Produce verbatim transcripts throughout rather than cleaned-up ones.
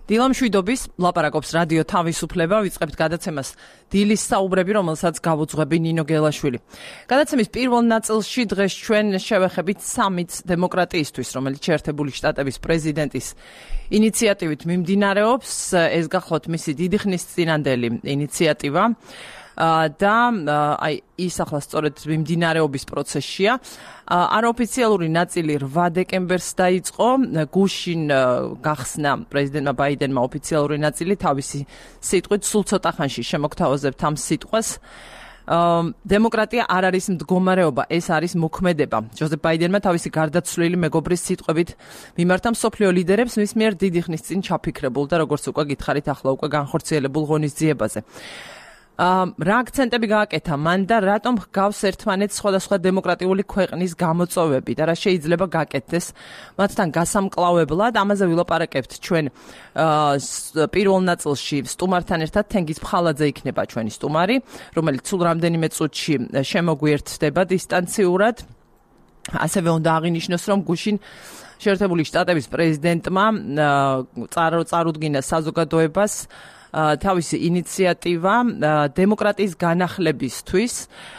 დილა მშვიდობის, ლაპარაკობს რადიო თავისუფლება, ვიწყებთ გადაცემას დილის საუბრები, რომელსაც გავუძღვები ნინო გელაშვილი. გადაცემის პირველ ნაწილში დღეს ჩვენ შევეხებით სამით დემოკრატიისთვის, რომელიც შეერთებული შტატების პრეზიდენტის ინიციატივით მიმდინარეობს. ეს გახლავთ მისი დიდი ხნის წინანდელი ინიციატივა. და აი ის ახლა სწორედ მიმდინარეობის პროცესშია. არაოფიციალური ნაწილი რვა დეკემბერს დაიწყო. გუშინ გახსნა პრეზიდენტმა ბაიდენმა ოფიციალური ნაწილი, თავისი სიტყვით სულ ცოტა ხანში შემოგთავაზებთ ამ სიტყვას. დემოკრატია არ არის მდგომარეობა, ეს არის მოქმედება. ჯოზეფ ბაიდენმა თავისი გარდაცვლილი მეგობრის სიტყვებით მიმართა მსოფლიო ლიდერებს მის მიერ დიდი ხნის წინ ჩაფიქრებულ და როგორც უკვე გითხარით, ახლა უკვე განხორციელებულ ღონისძიებაზე. რა აქცენტები გააკეთა მან და რატომ ჰგავს ერთმანეთს სხვადასხვა დემოკრატიული ქვეყნის გამოწვევები და რა შეიძლება გაკეთდეს მათთან გასამკლავებლად. ამაზე ვილაპარაკებთ ჩვენ პირველ ნაწილში სტუმართან ერთად. თენგიზ ფხალაძე იქნება ჩვენი სტუმარი, რომელიც სულ რამდენიმე წუთში შემოგვიერთდება დისტანციურად. ასევე უნდა აღინიშნოს, რომ გუშინ შეერთებული შტატების პრეზიდენტმა წარუდგინა საზოგადოებას თავისი ინიციატივა დემოკრატიის განახლებისთვის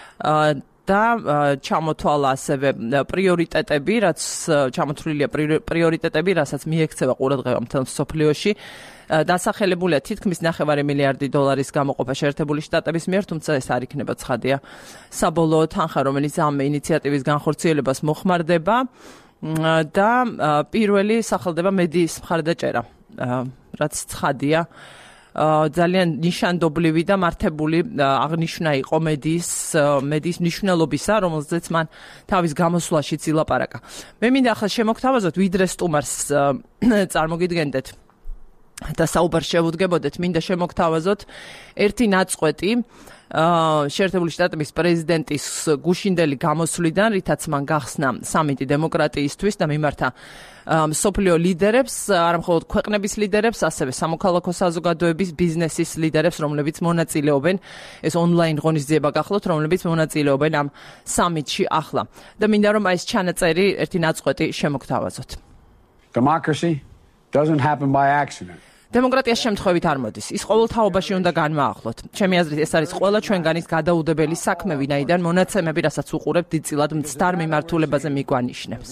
და ჩამოთვალა ასევე პრიორიტეტები, რაც ჩამოთვლილია პრიორიტეტები, რასაც მიექცევა ყურადღება მთელ მსოფლიოში. დასახელებულია თითქმის ნახევარი მილიარდი დოლარის გამოყოფა შეერთებული შტატების მიერ, თუმცა ეს არ იქნება ცხადია საბოლოო თანხა, რომელიც ამ ინიციატივის განხორციელებას მოხმარდება და პირველი სახელდება მედიის მხარდაჭერა, რაც ცხადია ძალიან ნიშანდობლივი და მართებული აღნიშვნა იყო მედიის მედიის მნიშვნელობისა, რომელზეც მან თავის გამოსვლაშიც ილაპარაკა. მე მინდა ახლა შემოგთავაზოთ, ვიდრე სტუმარს წარმოგიდგენდეთ და საუბარს შევუდგებოდეთ, მინდა შემოგთავაზოთ ერთი ნაწყვეტი შეერთებული შტატების პრეზიდენტის გუშინდელი გამოსვლიდან, რითაც მან გახსნა სამიტი დემოკრატიისთვის და მიმართა მსოფლიო ლიდერებს, არა მხოლოდ ქვეყნების ლიდერებს, ასევე სამოქალაქო საზოგადოების, ბიზნესის ლიდერებს, რომლებიც მონაწილეობენ, ეს ონლაინ ღონისძიება გახლავთ, რომლებიც მონაწილეობენ ამ სამიტში ახლა. და მინდა რომ ეს ჩანაწერი ერთი ნაწყვეტი შემოგთავაზოთ. Democracy doesn't happen by accident. დემოკრატია შემთხვევით არ მოდის. ის ყოველთაობაში უნდა განმაახლოთ. ჩემი აზრით, ეს არის ყველა ჩვენგანის გადაუდებელი საქმე, ვინაიდან მონაცემები, რასაც უყურებთ, დიდწილად მცდარ მიმართულებაზე მიგვანიშნებს.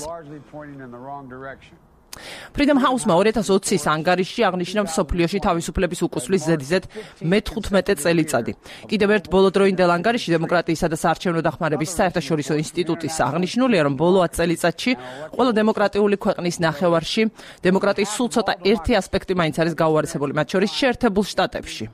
Freedom House-მა ორი ათას ოცის ანგარიშში აღნიშნა მსოფლიოში თავისუფლების უკუსვლის ზედიზედ მეთხუთმეტე წელიწადი. კიდევ ერთ ბოლოდროინდელ ანგარიშში დემოკრატიისა და საარჩევნო დახმარების საერთაშორისო ინსტიტუტის აღნიშნულია, რომ ბოლო ათ წელიწადში ყველა დემოკრატიული ქვეყნის ნახევარში დემოკრატიის სულ ცოტა ერთი ასპექტი მაინც არის გაუარესებული, მათ შორის შეერთებულ შტატებში.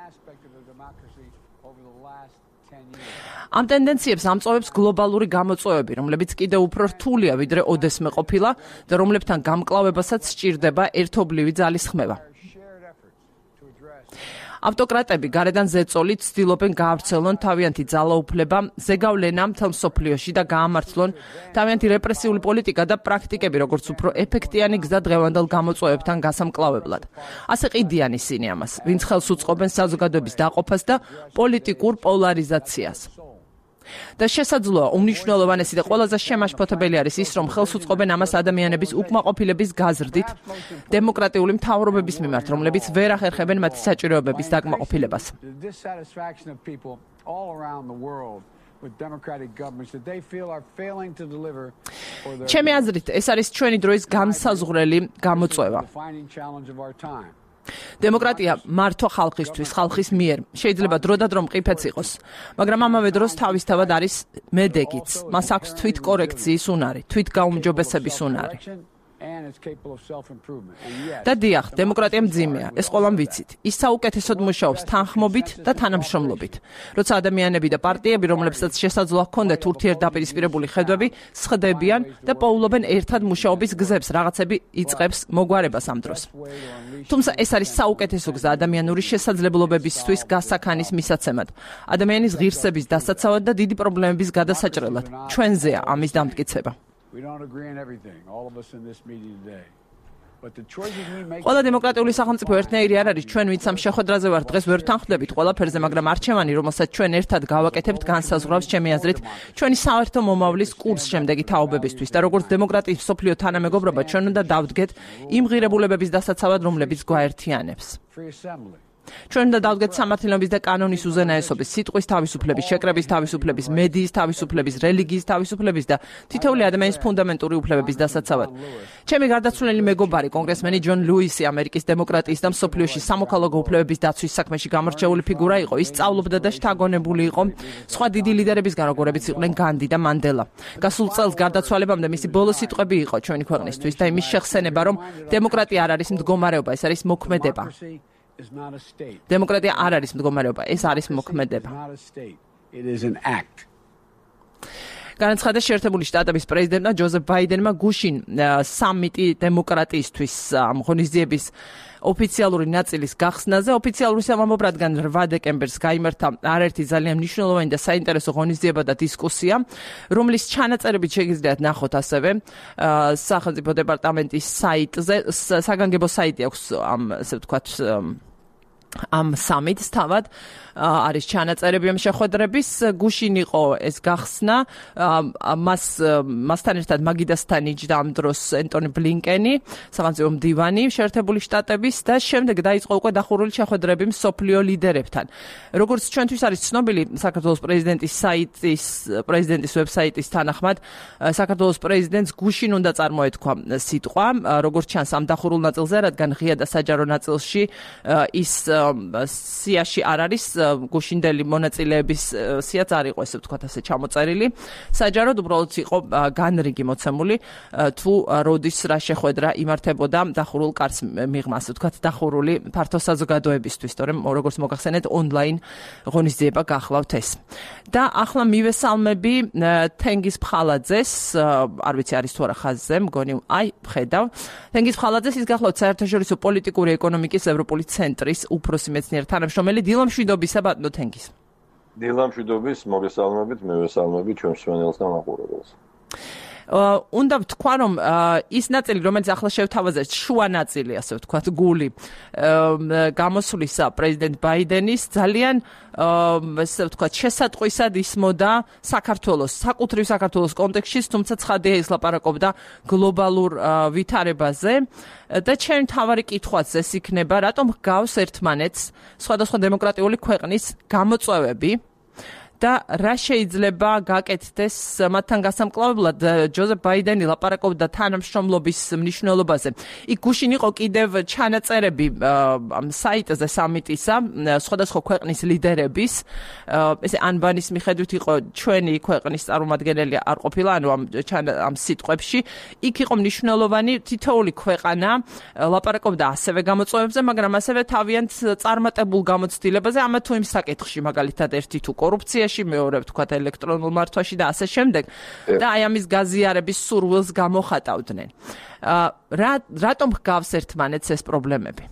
ამ ტენდენციებს ამწოვებს გლობალური გამოწვევები, რომლებიც კიდევ უფრო რთულია, ვიდრე ოდესმე ყოფილა და რომლებთან გამკლავებასაც სჭირდება ერთობლივი ძალისხმევა. ავტოკრატები გარედან ზეწოლით ცდილობენ გაავრცელონ თავიანთი ძალაუფლება, ზეგავლენა მთელ მსოფლიოში და გაამართლონ თავიანთი რეპრესიული პოლიტიკა და პრაქტიკები, როგორც უფრო ეფექტიანი გზა დღევანდელ გამოწვევებთან გასამკლავებლად. ასე ყიდიან ისინი ამას, ვინც ხელს უწყობენ საზოგადოების დაყოფას და პოლიტიკურ პოლარიზაციას. და შესაძლოა უმნიშვნელოვანესი და ყველაზე შემაშფოთებელი არის ის, რომ ხელს უწყობენ ამას ადამიანების უკმაყოფილების გაზრდით დემოკრატიული მთავრობების მიმართ, რომლებიც ვერ ახერხებენ მათი საჭიროებების დაკმაყოფილებას. ჩემი აზრით, ეს არის ჩვენი დროის განსაზღვრელი გამოწვევა. დემოკრატია მართვა ხალხისთვის, ხალხის მიერ. შეიძლება დროდადრო მყიფეც იყოს, მაგრამ ამავე დროს თავისთავად არის მედეგიც. მას აქვს თვითკორექციის უნარი, თვითგაუმჯობესების უნარი. და დიახ, დემოკრატია მძიმეა, ეს ყველამ ვიცით. ის საუკეთესოდ მუშაობს თანხმობით და თანამშრომლობით. როცა ადამიანები და პარტიები, რომლებსაც შესაძლოა ჰქონდეთ ურთიერთდაპირისპირებული ხედვები, სხდებიან და პოულობენ ერთად მუშაობის გზებს, რაღაცები იწყებს მოგვარებას ამ დროს. თუმცა ეს არის საუკეთესო გზა ადამიანური შესაძლებლობებისთვის გასაქანის მისაცემად, ადამიანის ღირსების დასაცავად და დიდი პრობლემების გადასაჭრელად. ჩვენზეა ამის დამტკიცება. We don't agree on everything, all of us in this meeting today. ყველა დემოკრატიული სახელმწიფო ერთნაირი არ არის, ჩვენ ვინც ამ შეხვედრაზე ვართ, დღეს ვერ თანხმდებით ყველაფერზე, მაგრამ არჩევანი, რომელსაც ჩვენ ერთად გავაკეთებთ, განსაზღვრავს ჩემი აზრით ჩვენი საერთო მომავლის კურს შემდეგი თაობებისთვის და როგორც დემოკრატიის მსოფლიო თანამეგობრობა, ჩვენ უნდა დავდგეთ იმ ღირებულებების დასაცავად, რომლებიც გვაერთიანებს. ჩვენ უნდა დავდგეთ სამართლიანობის და კანონის უზენაესობის, სიტყვის თავისუფლების, შეკრების თავისუფლების, მედიის თავისუფლების, რელიგიის თავისუფლების და თითოეული ადამიანის ფუნდამენტური უფლებების დასაცავად. ჩემი გარდაცვლილი მეგობარი, კონგრესმენი ჯონ ლუისი, ამერიკის დემოკრატიის და მსოფლიოში სამოქალაქო უფლებების დაცვის საქმეში გამორჩეული ფიგურა იყო. ის სწავლობდა და შთაგონებული იყო სხვა დიდი ლიდერებისგან, როგორებიც იყვნენ განდი და მანდელა. გასულ წელს გარდაცვალებამდე მისი ბოლო სიტყვები იყო ჩვენი ქვეყნისთვის და იმის შეხსენება, რომ დემოკრატია არ არის მდგომარეობა, ეს არის მოქმედება. დემოკრატია არ არის მდგომარეობა, ეს არის მოქმედება. განაცხადა შეერთებული შტატების პრეზიდენტმა ჯოზეფ ბაიდენმა გუშინ სამიტი დემოკრატიისთვის ამ ღონისძიების ოფიციალური ნაწილის გახსნაზე. ოფიციალური სამამულო, რადგან რვა დეკემბერს გაიმართა არაერთი ძალიან მნიშვნელოვანი და საინტერესო ღონისძიება და დისკუსია, რომლის ჩანაწერებით შეგიძლიათ ნახოთ ასევე სახელმწიფო დეპარტამენტის საიტზე, საგანგებო საიტი აქვს ამ, ასე ვთქვათ, ამ სამიტს თავად არის ჩანაწერები ამ შეხვედრების. გუშინ იყო ეს გახსნა, მას მასთან ერთად მაგიდასთან იჯდა ამ დროს ენტონი ბლინკენი, სახელმწიფო მდივანი შეერთებული შტატების და შემდეგ დაიწყო უკვე დახურული შეხვედრები მსოფლიო ლიდერებთან. როგორც ჩვენთვის არის ცნობილი, საქართველოს პრეზიდენტის საიტის პრეზიდენტის ვებსაიტის თანახმად, საქართველოს პრეზიდენტს გუშინ უნდა წარმოეთქვა სიტყვა, როგორც ჩანს ამ დახურულ ნაწილზე, რადგან ღია და საჯარო ნაწილში ის სიაში არ არის, გუშინდელი მონაწილეების სიაც არ იყო, ესე ვთქვათ, ასე ჩამოწერილი. საჯაროდ უბრალოდ იყო განრიგი მოცემული, თუ როდის რა შეხვედრა იმართებოდა დახურულ კარს მიღმა, ასე ვთქვათ, დახურული ფართო საზოგადოებისთვის, თორემ როგორც მოგახსენეთ, ონლაინ ღონისძიება გახლავთ ეს. და ახლა მივესალმები თენგიზ ფხალაძეს, არ ვიცი არის თუ არა ხაზზე, მგონი, აი, ვხედავ. თენგიზ ფხალაძეს ის გახლავთ საერთაშორისო პოლიტიკური ეკონომიკის ევროპული ცენტრის უფროსი მეცნიერი თანამშრომელი. დილა მშვიდობისა, ბატონო თენგიზ. დილა მშვიდობის, მოგესალმებით, მივესალმებით ჩვენს მსმენელს და მაყურებელს. უნდა ვთქვა, რომ ის ნაწილი, რომელიც ახლა შევთავაზეთ, შუა ნაწილი, ასე ვთქვათ, გული გამოსვლისა პრეზიდენტ ბაიდენის ძალიან ასე ვთქვათ, შესატყვისად ისმოდა საქართველოს, საკუთრივ საქართველოს კონტექსტში, თუმცა ცხადია ის ლაპარაკობდა გლობალურ ვითარებაზე და ჩემი თავარი კითხვაც ეს იქნება, რატომ ჰგავს ერთმანეთს სხვადასხვა დემოკრატიული ქვეყნის გამოწვევები და რა შეიძლება გაკეთდეს მათთან გასამკლავებლად. ჯოზეფ ბაიდენი ლაპარაკობდა თანამშრომლობის მნიშვნელობაზე. იქ გუშინ იყო კიდევ ჩანაწერები ამ საიტზე სამიტისა, სხვადასხვა ქვეყნის ლიდერების, ესე ანბანის მიხედვით იყო ჩვენი ქვეყნის წარმომადგენელი არ ყოფილა, ანუ ამ ამ სიტყვებში. იქ იყო მნიშვნელოვანი თითოეული ქვეყანა ლაპარაკობდა ასევე გამოწვევებზე, მაგრამ ასევე თავიანთ წარმატებულ გამოცდილებაზე, ამა თუ იმ საკითხში, მაგალითად ერთი თუ კორუფციაში, მეორე ვთქვათ ელექტრონულ მართვაში და ასე შემდეგ და აი ამის გაზიარების სურვილს გამოხატავდნენ. რა რატომ ჰგავს ერთმანეთს ეს პრობლემები?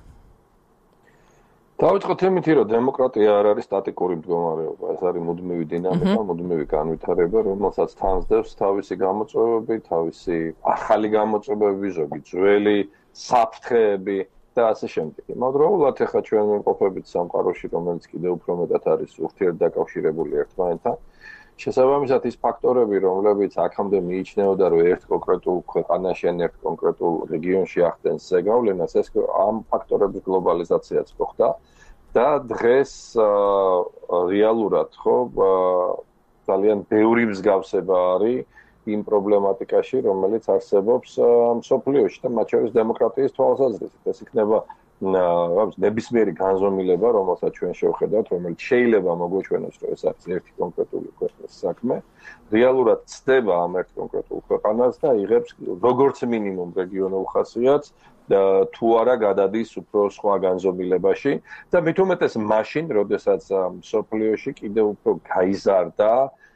დავიწყოთ იმითი, რომ დემოკრატია არ არის სტატიკური მდგომარეობა, ეს არის მუდმივი დინამიკა, მუდმივი განვითარება, რომელსაც თანსდევს თავისი გამოწვევები, თავისი ახალი გამოწვევები, ზოგი ძველი საფრთხეები და ასე შემდეგ. იმავდროულად ახლა ჩვენ ვიმყოფებით სამყაროში, რომელიც კიდევ უფრო მეტად არის ურთიერთდაკავშირებული ერთმანეთთან. შესაბამისად ის ფაქტორები, რომლებიც აქამდე მიიჩნეოდა, რომ ერთ კონკრეტულ ქვეყანაში ან ერთ კონკრეტულ რეგიონში ახდენს ზეგავლენას, ეს ამ ფაქტორების გლობალიზაციაც მოხდა და დღეს რეალურად ხო ძალიან ბევრი მსგავსება არის იმ პრობლემატიკაში, რომელიც არსებობს მსოფლიოში და მათ შორის დემოკრატიის თვალსაზრისით. ეს იქნება ნებისმიერი განზომილება, რომელსაც ჩვენ შევხედავთ, რომელიც შეიძლება მოგვეჩვენოს, რომ ეს არის ერთი კონკრეტული ქვეყნის საქმე. რეალურად ცდება ამ ერთ კონკრეტულ ქვეყანას და იღებს როგორც მინიმუმ რეგიონულ ხასიათს და თუ არა გადადის უფრო სხვა განზომილებაში და მით უმეტეს მაშინ, როდესაც მსოფლიოში კიდევ უფრო გაიზარდა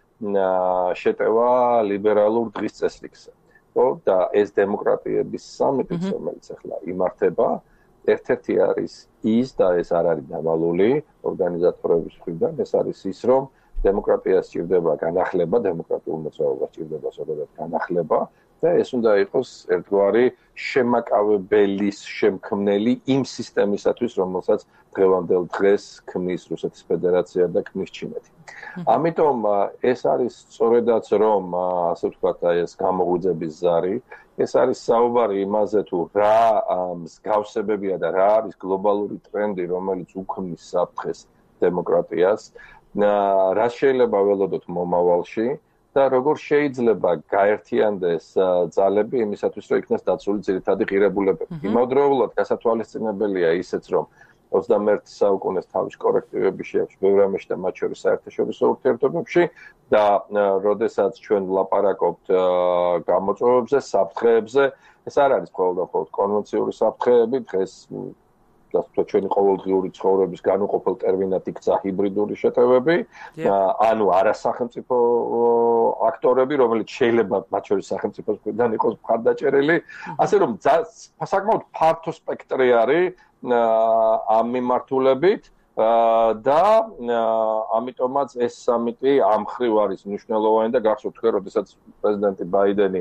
შეტევა ლიბერალურ დღის წესრიგზე. ხო და ეს დემოკრატიების სამიტი, რომელიც ახლა იმართება, ერთ-ერთი არის ის და ეს არ არის დავალული ორგანიზატორების მხრიდან, ეს არის ის, რომ დემოკრატიას სჭირდება განახლება, დემოკრატიულ მოძრაობას სჭირდება სწორედ განახლება და ეს უნდა იყოს ერთგვარი შემაკავებელის შემქმნელი იმ სისტემისათვის, რომელსაც დღევანდელ დღეს ქმნის რუსეთის ფედერაცია და ქმნის ჩინეთი. ამიტომ ეს არის სწორედაც რომ ასე ვთქვათ, აი ეს გამოღვიძების ზარი, ეს არის საუბარი იმაზე თუ რა მსგავსებებია და რა არის გლობალური ტრენდი, რომელიც უქმნის საფრთხეს დემოკრატიას, რა შეიძლება ველოდოთ მომავალში და როგორ შეიძლება გაერთიანდეს ძალები იმისათვის, რომ იქნას დაცული ძირითადი ღირებულებები. იმავდროულად გასათვალისწინებელია ისეც, რომ ოცდამეერთე საუკუნეს თავის კორექტივები შეაქვს ბევრ რამეში და მათ შორის საერთაშორისო ურთიერთობებში და როდესაც ჩვენ ვლაპარაკობთ გამოწვევებზე, საფრთხეებზე, ეს არ არის მხოლოდ და მხოლოდ კონვენციური საფრთხეები, დღეს და ჩვენი ყოველდღიური ცხოვრების განუყოფელ ტერმინად იქცა ჰიბრიდული შეტევები, ანუ არასახელმწიფო აქტორები, რომელიც შეიძლება მათ შორის სახელმწიფოს მხრიდან იყოს მხარდაჭერილი, ასე რომ საკმაოდ ფართო სპექტრი არის ამ მიმართულებით და ამიტომაც ეს სამიტი ამ მხრივ არის მნიშვნელოვანი და გახსოვთ თქვენ, როდესაც პრეზიდენტი ბაიდენი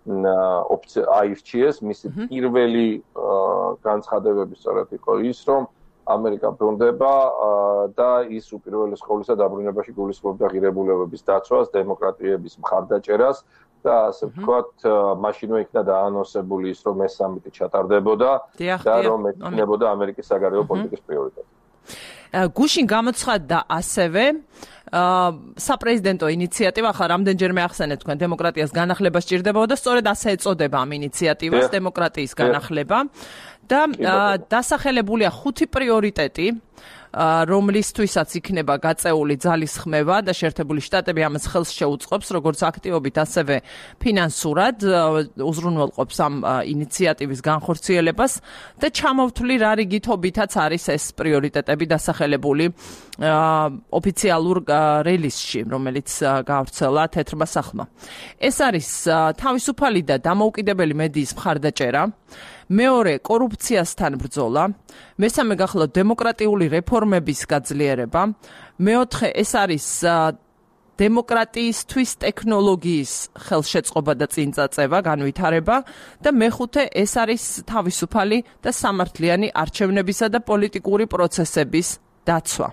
აირჩიეს, მისი პირველი განცხადებები სწორედ იყო ის, რომ ამერიკა ბრუნდება და ის უპირველეს ყოვლისა დაბრუნებაში გულისხმობდა ღირებულებების დაცვას, დემოკრატიების მხარდაჭერას და ასე ვთქვათ, მაშინვე იქნა დაანონსებული ის, რომ ეს სამიტი ჩატარდებოდა და რომ ექნებოდა ამერიკის საგარეო პოლიტიკის პრიორიტეტი. გუშინ გამოცხადდა ასევე საპრეზიდენტო ინიციატივა, ახლა რამდენჯერმე ახსენეთ თქვენ, დემოკრატიას განახლება სჭირდებოდა და სწორედ ასე ეწოდება ამ ინიციატივას, დემოკრატიის განახლება და დასახელებულია ხუთი პრიორიტეტი, რომლისთვისაც იქნება გაწეული ძალისხმევა და შეერთებული შტატები ამას ხელს შეუწყობს, როგორც აქტივობით, ასევე ფინანსურად უზრუნველყოფს ამ ინიციატივის განხორციელებას და ჩამოვთვლი რა რიგითობითაც არის ეს პრიორიტეტები დასახელებული ოფიციალურ რელიზში, რომელიც გაავრცელა თეთრმა სახლმა. ეს არის თავისუფალი და დამოუკიდებელი მედიის მხარდაჭერა, მეორე კორუფციასთან ბრძოლა, მესამე გახლავთ დემოკრატიული რეფორმების გაძლიერება, მეოთხე ეს არის დემოკრატიისთვის ტექნოლოგიის ხელშეწყობა და წინწაწევა, განვითარება და მეხუთე ეს არის თავისუფალი და სამართლიანი არჩევნებისა და პოლიტიკური პროცესების დაცვა.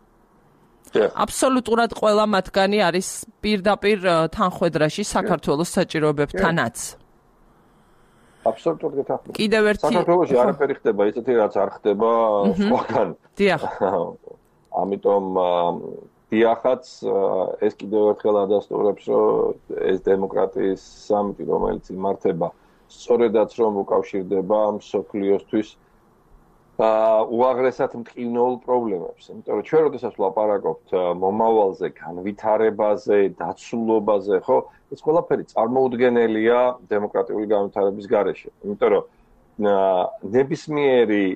აბსოლუტურად ყველა მათგანი არის პირდაპირ თანხვედრაში საქართველოს საჭიროებებთანაც. აბსოლუტურად გეთახმებით. კიდევ ერთი საქართველოში არაფერი ხდება, ისეთი რაც არ ხდება სხვაგან. დიახ. ამიტომ დიახაც ეს კიდევ ერთხელ ადასტურებს, რომ ეს დემოკრატიის სამიტი, რომელიც იმართება, სწორედაც რომ უკავშირდება მსოფლიოსთვის უაღრესად მტკივნეულ პრობლემებს. იმიტომ რომ ჩვენ როდესაც ვლაპარაკობთ მომავალზე, განვითარებაზე, დაცულობაზე, ხო, ეს ყველაფერი წარმოუდგენელია დემოკრატიული განვითარების გარეშე. იმიტომ რომ ნებისმიერი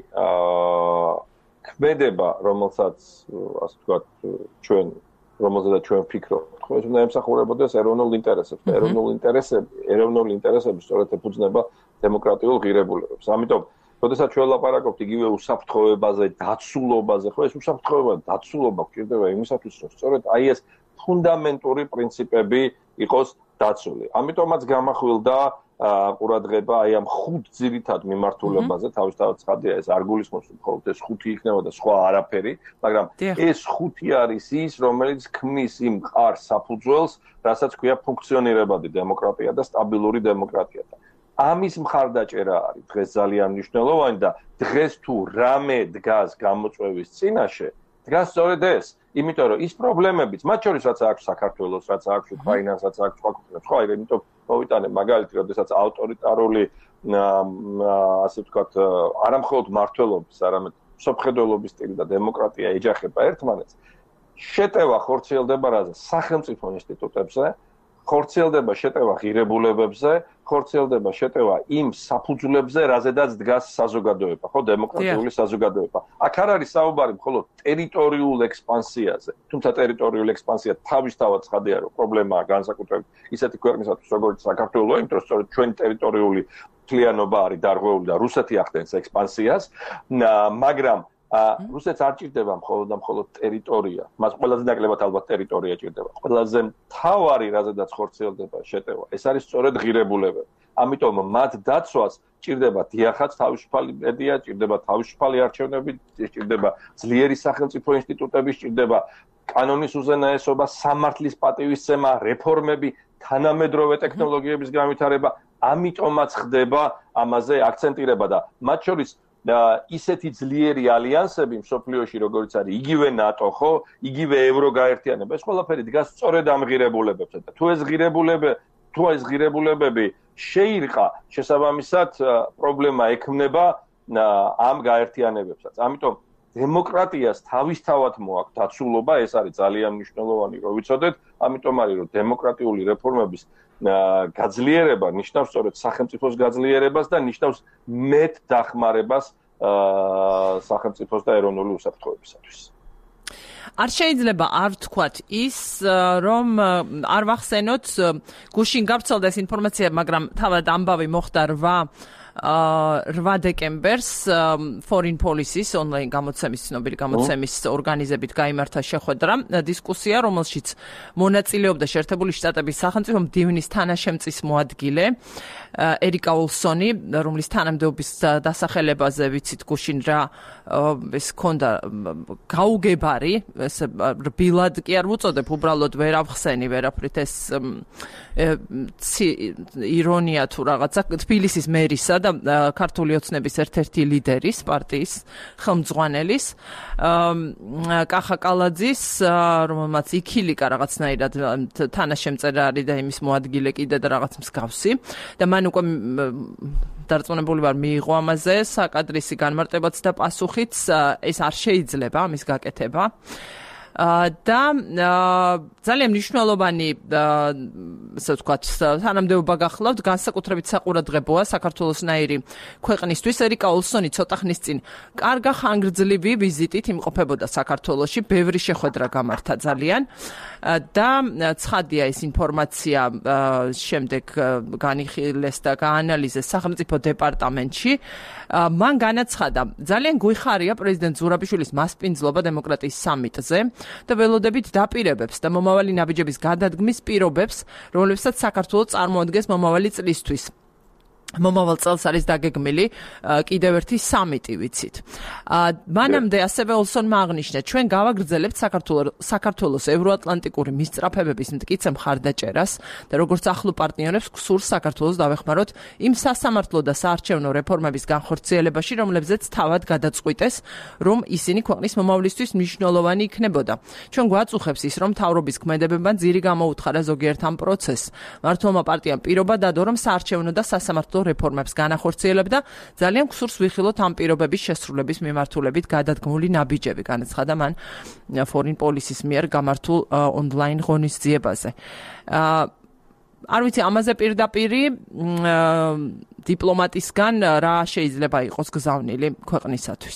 ქმედება, რომელსაც ასე ვთქვათ, ჩვენ რომელზედაც ჩვენ ვფიქრობთ, ხო, ეს უნდა ემსახურებოდეს ეროვნულ ინტერესებს. ეროვნულ ინტერესები, ეროვნული ინტერესები სწორედ ეფუძნება დემოკრატიულ ღირებულებებს. ამიტომ როდესაც ჩვენ ვლაპარაკობთ იგივე უსაფრთხოებაზე, დაცულობაზე, ხო, ეს უსაფრთხოება, დაცულობა გვჭირდება იმისათვის, რომ სწორედ აი ეს ფუნდამენტური პრინციპები იყოს დაცული. ამიტომაც გამახვილდა ყურადღება აი ამ ხუთ ძირითად მიმართულებაზე, თავისთავად ცხადია, ეს არ გულისხმობს მხოლოდ ეს ხუთი იქნება და სხვა არაფერი, მაგრამ ეს ხუთი არის ის, რომელიც ქმნის იმ მყარ საფუძველს, რასაც ქვია ფუნქციონირებადი დემოკრატია და სტაბილური დემოკრატია. ამის მხარდაჭერა არის დღეს ძალიან მნიშვნელოვანი და დღეს თუ რამე დგას გამოწვევის წინაშე, დგას სწორედ ეს, იმიტომ რომ ის პრობლემებიც, მათ შორის რაც აქვს საქართველოს, რაც აქვს უკრაინას, რაც აქვს სხვა ქვეყნებს, ხო, იმიტომ მოვიტანე მაგალითი, როდესაც ავტორიტარული ასე ვთქვათ, არამხოლოდ მმართველობის, არამედ სოფხედველობის სტილი და დემოკრატია ეჯახება ერთმანეთს, შეტევა ხორციელდება რაზე? სახელმწიფო ინსტიტუტებზე, ხორციელდება შეტევა ღირებულებებზე, ხორციელდება შეტევა იმ საფუძვლებზე, რაზედაც დგას საზოგადოება, ხო, დემოკრატიული საზოგადოება. აქ არ არის საუბარი მხოლოდ ტერიტორიულ ექსპანსიაზე, თუმცა ტერიტორიული ექსპანსია თავისთავად ცხადია, რომ პრობლემაა განსაკუთრებით ისეთი ქვეყნისათვის, როგორც საქართველო, იმიტომ რომ სწორედ ჩვენი ტერიტორიული მთლიანობა არის დარღვეული და რუსეთი ახდენს ექსპანსიას, მაგრამ რუსეთს არ ჭირდება მხოლოდ და მხოლოდ ტერიტორია, მას ყველაზე ნაკლებად ალბათ ტერიტორია ჭირდება. ყველაზე მთავარი, რაზედაც ხორციელდება შეტევა, ეს არის სწორედ ღირებულებები. ამიტომ მათ დაცვას ჭირდება დიახაც თავისუფალი მედია, ჭირდება თავისუფალი არჩევნები, ჭირდება ძლიერი სახელმწიფო ინსტიტუტები, ჭირდება კანონის უზენაესობა, სამართლის პატივისცემა, რეფორმები, თანამედროვე ტექნოლოგიების განვითარება. ამიტომაც ხდება ამაზე აქცენტირება და მათ შორის ისეთი ძლიერი ალიანსები მსოფლიოში, როგორც არის იგივე ნატო, ხო, იგივე ევროგაერთიანება, ეს ყველაფერი დგას სწორედ ამ ღირებულებებზე და თუ ეს ღირებულებები, თუ ეს ღირებულებები შეირყა, შესაბამისად პრობლემა ექმნება ამ გაერთიანებებსაც. ამიტომ დემოკრატიას თავისთავად მოაქვს დაცულობა, ეს არის ძალიან მნიშვნელოვანი, რომ ვიცოდეთ, ამიტომ არის რომ დემოკრატიული რეფორმების გაძლიერება ნიშნავს სწორედ სახელმწიფოს გაძლიერებას და ნიშნავს მეტ დახმარებას სახელმწიფოს და ეროვნული უსაფრთხოებისათვის. არ შეიძლება არ ვთქვათ ის, რომ არ ვახსენოთ გუშინ გავრცელდა ეს ინფორმაცია, მაგრამ თავად ამბავი მოხდა რვა რვა დეკემბერს Foreign Policy-ს ონლაინ გამოცემის ცნობილი გამოცემის ორგანიზებით გაიმართა შეხვედრა, დისკუსია, რომელშიც მონაწილეობდა შეერთებული შტატების სახელმწიფო მდივნის თანაშემწის მოადგილე ერიკა ოლსონი, რომლის თანამდებობის დასახელებაზე ვიცით გუშინ რა ეს ქონდა გაუგებარი, ეს რბილად კი არ ვუწოდებ, უბრალოდ ვერ ავხსენი ვერაფრით, ეს ირონია თუ რაღაცა თბილისის მერისა და ქართული ოცნების ერთ-ერთი ლიდერის პარტიის ხელმძღვანელის კახა კალაძის, რომელმაც იქილიკა რაღაცნაირად თანაშემწერი და იმის მოადგილე კიდე და რაღაც მსგავსი და მან უკვე დარწმუნებული ვარ მიიღო ამაზე საკადრისი განმარტებაც და პასუხიც, ეს არ შეიძლება ამის გაკეთება. და ძალიან მნიშვნელოვანი, ასე ვთქვათ, თანამდებობა გახლავთ, განსაკუთრებით საყურადღებოა საქართველოსნაირი ქვეყნისთვის. ერიკა ოლსონი ცოტა ხნის წინ კარგა ხანგრძლივი ვიზიტით იმყოფებოდა საქართველოში, ბევრი შეხვედრა გამართა ძალიან და ცხადია ეს ინფორმაცია შემდეგ განიხილეს და გაანალიზეს სახელმწიფო დეპარტამენტში. მან განაცხადა, ძალიან გვიხარია პრეზიდენტ ზურაბიშვილის მასპინძლობა დემოკრატიის სამიტზე და ველოდებით დაპირებებს და მომავალი ნაბიჯების გადადგმის პირობებს, რომლებსაც საქართველოს წარმოადგენს მომავალი წლისთვის. მომავალ წელს არის დაგეგმილი კიდევ ერთი სამიტი, ვიცით. მანამდე ასევე ოლსონმა აღნიშნა, ჩვენ გავაგრძელებთ საქართველოს ევროატლანტიკური მისწრაფებების მტკიცე მხარდაჭერას და როგორც ახლო პარტნიორებს გსურს საქართველოს დავეხმაროთ იმ სასამართლო და საარჩევნო რეფორმების განხორციელებაში, რომლებზეც თავად გადაწყვიტეს, რომ ისინი ქვეყნის მომავლისთვის მნიშვნელოვანი იქნებოდა. ჩვენ გვაწუხებს ის, რომ მთავრობის ქმედებებმა ძირი გამოუთხარა ზოგიერთ ამ პროცესს. მმართველმა პარტიამ პირობა დადო, რომ საარჩევნო და სასამართლო რეფორმებს განახორციელებდა, ძალიან გსურს ვიხილოთ ამ პირობების შესრულების მიმართულებით გადადგმული ნაბიჯები, განაცხადა მან Foreign Policy-ს მიერ გამართულ ონლაინ ღონისძიებაზე. არ ვიცი, ამაზე პირდაპირი დიპლომატისგან რა შეიძლება იყოს გზავნილი ქვეყნისათვის?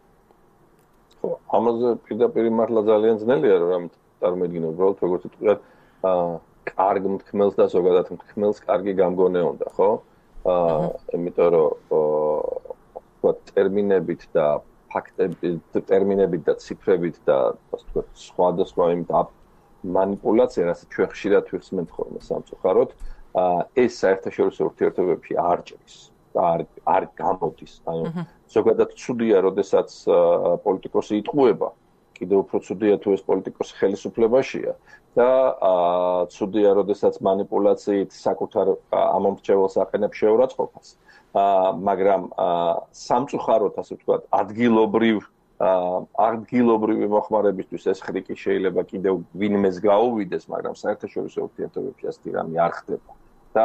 ხო, ამაზე პირდაპირი მართლა ძალიან ძნელია რომ წარმოიდგინო, უბრალოდ როგორც ვთქვათ, კარგ მთქმელს და ზოგადად მთქმელს კარგი გამგონე უნდა, ხო? იმიტომ რომ ვთქვათ, ტერმინებით და ფაქტებით, ტერმინებით და ციფრებით და ასე ვთქვათ, სხვადასხვა იმ მანიპულაცია, რასაც ჩვენ ხშირად ვიხსენებთ ხოლმე სამწუხაროდ, ეს საერთაშორისო ურთიერთობებში არ ჭრის და არ არ გამოდის. ანუ ზოგადად ცუდია, როდესაც პოლიტიკოსი იტყუება, კიდევ უფრო ცუდია თუ ეს პოლიტიკოსი ხელისუფლებაშია და ცუდია, როდესაც მანიპულაციით საკუთარ ამომრჩეველს აყენებს შეურაცხყოფას. მაგრამ სამწუხაროდ, ასე ვთქვათ, ადგილობრივ ადგილობრივი მოხმარებისთვის ეს ხრიკი შეიძლება კიდევ ვინმეს გაუვიდეს, მაგრამ საერთაშორისო ურთიერთობებში ასეთი რამე არ ხდება. და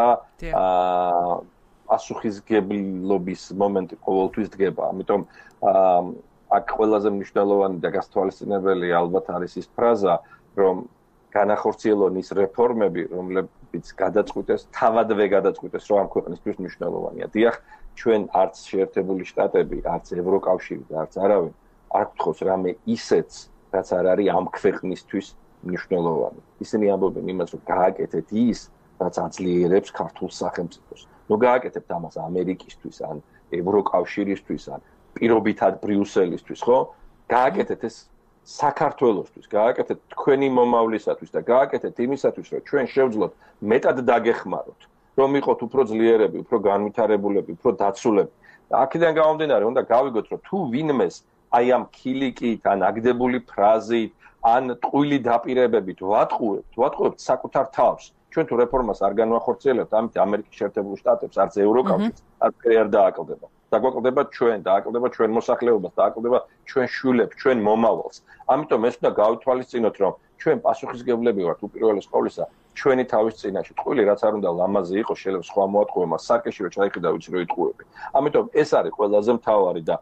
პასუხისგებლობის მომენტი ყოველთვის დგება. ამიტომ აქ ყველაზე მნიშვნელოვანი და გასათვალისწინებელი ალბათ არის ის ფრაზა, რომ განახორციელონ ის რეფორმები, რომლებიც გადაწყვიტეს, თავადვე გადაწყვიტეს, რომ ამ ქვეყნისთვის მნიშვნელოვანია. დიახ, ჩვენ არც შეერთებული შტატები, არც ევროკავშირი და არც არავინ არ გთხოვს რამე ისეთს, რაც არ არის ამ ქვეყნისთვის მნიშვნელოვანი. ისინი ამბობენ იმას, რომ გააკეთეთ ის, რაც აძლიერებს ქართულ სახელმწიფოს. ნუ გააკეთებთ ამას ამერიკისთვის, ან ევროკავშირისთვის, ან პირობითად ბრიუსელისთვის, ხო? გააკეთეთ ეს საქართველოსთვის, გააკეთეთ თქვენი მომავლისათვის და გააკეთეთ იმისათვის, რომ ჩვენ შევძლოთ მეტად დაგეხმაროთ, რომ იყოთ უფრო ძლიერები, უფრო განვითარებულები, უფრო დაცულები. და აქედან გამომდინარე, უნდა გავიგოთ, რომ თუ ვინმეს აი ამ ქილიკით, ან აგდებული ფრაზით, ან ტყუილი დაპირებებით ვატყუებთ, ვატყუებთ საკუთარ თავს. ჩვენ თუ რეფორმას არ განვახორციელებთ, ამით ამერიკის შეერთებულ შტატებს, არც ევროკავშირს, არაფერი არ დააკლდება. დაგვაკლდება ჩვენ, დააკლდება ჩვენ მოსახლეობას, დააკლდება ჩვენ შვილებს, ჩვენ მომავალს. ამიტომ ეს უნდა გავითვალისწინოთ, რომ ჩვენ პასუხისმგებლები ვართ უპირველეს ყოვლისა ჩვენი თავის წინაშე. ტყუილი რაც არ უნდა ლამაზი იყოს, შეიძლება სხვა მოატყუო, მას სარკეში რო ჩაიხედა ვიცი რომ იტყუები. ამიტომ ეს არის ყველაზე მთავარი და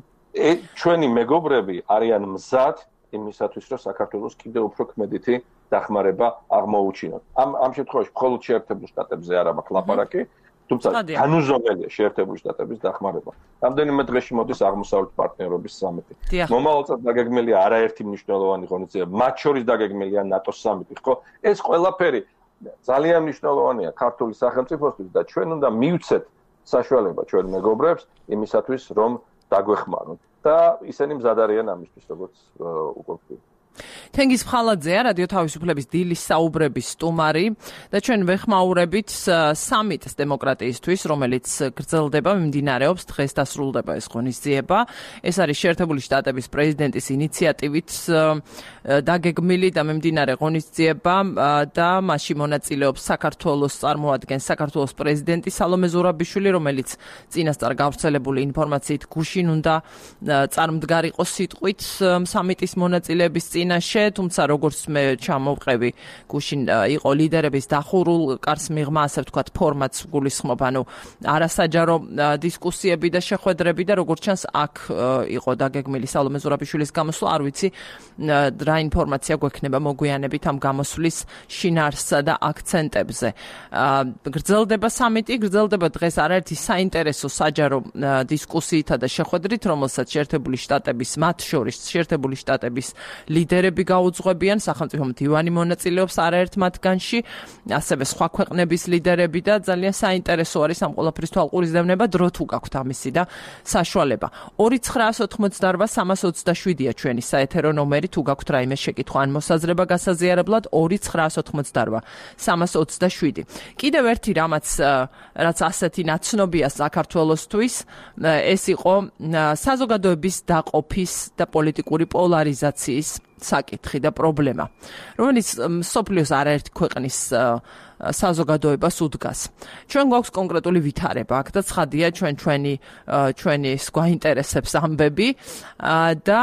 ჩვენი მეგობრები არიან მზად იმისათვის, რომ საქართველოს კიდევ უფრო ქმედითი დახმარება აღმოუჩინოთ. ამ ამ შემთხვევაში მხოლოდ შეერთებულ შტატებზე არ აქვს ლაპარაკი, თუმცა განუზომელია შეერთებული შტატების დახმარება. რამდენიმე დღეში მოდის აღმოსავლეთ პარტნიორობის სამიტი. მომავალ წელს დაგეგმილია არაერთი მნიშვნელოვანი ღონისძიება, მათ შორის დაგეგმილია ნატოს სამიტი, ხო? ეს ყველაფერი ძალიან მნიშვნელოვანია ქართული სახელმწიფოსთვის და ჩვენ უნდა მივცეთ საშუალება ჩვენ მეგობრებს იმისათვის, რომ დაგვეხმაროთ და ისინი მზად არიან ამისთვის, როგორც უკვე ვთქვი. თენგიზ ფხალაძეა, რადიო თავისუფლების დილის საუბრების სტუმარი და ჩვენ ვეხმაურებით სამიტს დემოკრატიისთვის, რომელიც გრძელდება, მიმდინარეობს, დღეს დასრულდება ეს ღონისძიება. ეს არის შეერთებული შტატების პრეზიდენტის ინიციატივით დაგეგმილი და მიმდინარე ღონისძიება და მასში მონაწილეობს საქართველოს წარმოადგენს საქართველოს პრეზიდენტი სალომე ზურაბიშვილი, რომელიც წინასწარ გავრცელებული ინფორმაციით გუშინ უნდა წარმდგარიყო სიტყვით სამიტის მონაწილეების წინაშე, თუმცა როგორც მე ჩამოვყევი, გუშინ იყო ლიდერების დახურულ კარს მიღმა, ასე ვთქვათ, ფორმატს გულისხმობ, ანუ არასაჯარო დისკუსიები და შეხვედრები და როგორც ჩანს, აქ იყო დაგეგმილი სალომე ზურაბიშვილის გამოსვლა, არ ვიცი რა ინფორმაცია გვექნება მოგვიანებით ამ გამოსვლის შინაარსსა და აქცენტებზე. გრძელდება სამიტი, გრძელდება დღეს არაერთი საინტერესო საჯარო დისკუსიითა და შეხვედრით, რომელსაც შეერთებული შტატების, მათ შორის შეერთებული შტატების ლიდერები გაუძღვებიან, სახელმწიფო მდივანი მონაწილეობს არაერთ მათგანში, ასევე სხვა ქვეყნების ლიდერები და ძალიან საინტერესო არის ამ ყველაფრის თვალყურისდევნება, დრო თუ გაქვთ ამისი და საშუალება. ორი ცხრაას ოცდაოთხმოცდარბა სამას ოცდაშვიდია ჩვენი საეთერო ნომერი, თუ გაქვთ რაიმე შეკითხვა ან მოსაზრება გასაზიარებლად, ორი ცხრაას ოცდაოთხმოცდარბა სამას ოცდაშვიდი. კიდევ ერთი რამაც რაც ასეთი ნაცნობია საქართველოსთვის, ეს იყო საზოგადოების დაყოფის და პოლიტიკური პოლარიზაციის საკითხი და პრობლემა, რომელიც მსოფლიოს არაერთი ქვეყნის საზოგადოებას უდგას. ჩვენ გვაქვს კონკრეტული ვითარება, აქ და ცხადია ჩვენ ჩვენი ჩვენი გვაინტერესებს ამბები და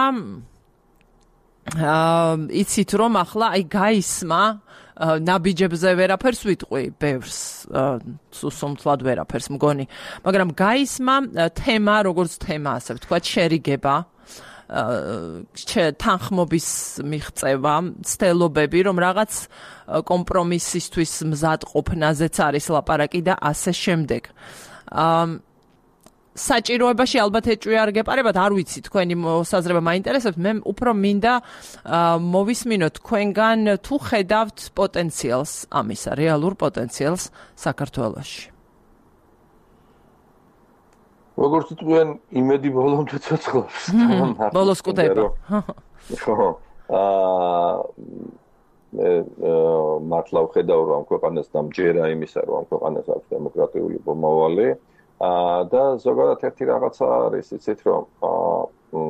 იცით რომ ახლა აი გაისმა ნაბიჯებზე ვერაფერს ვიტყვი, ბევრს სუსუმთლად ვერაფერს მგონი, მაგრამ გაისმა თემა, როგორც თემა, ასე ვთქვათ, შერიგება, თანხმობის მიღწევა, ცდელობები, რომ რაღაც კომპრომისისთვის მზად ყოფნაზეც არის ლაპარაკი და ასე შემდეგ. საჭიროებაში ალბათ ეჭვი არ გეპარებათ, არ ვიცი, თქვენი მოსაზრება მაინტერესებს, მე უფრო მინდა მოვისმინოთ თქვენგან თუ ხედავთ პოტენციალს ამისა, რეალურ პოტენციალს საქართველოში. როგორც თქვენ, იმედი ბოლომდე ცოცხლობს. ბოლოს კვდება. ხო. აა მართლა ვხედავ, რომ ამ ქვეყანას დამჯერა იმისა, რომ ამ ქვეყანას აქვს დემოკრატიული მომავალი. აა და ზოგადად ერთი რაღაცა არის, იცით რომ აა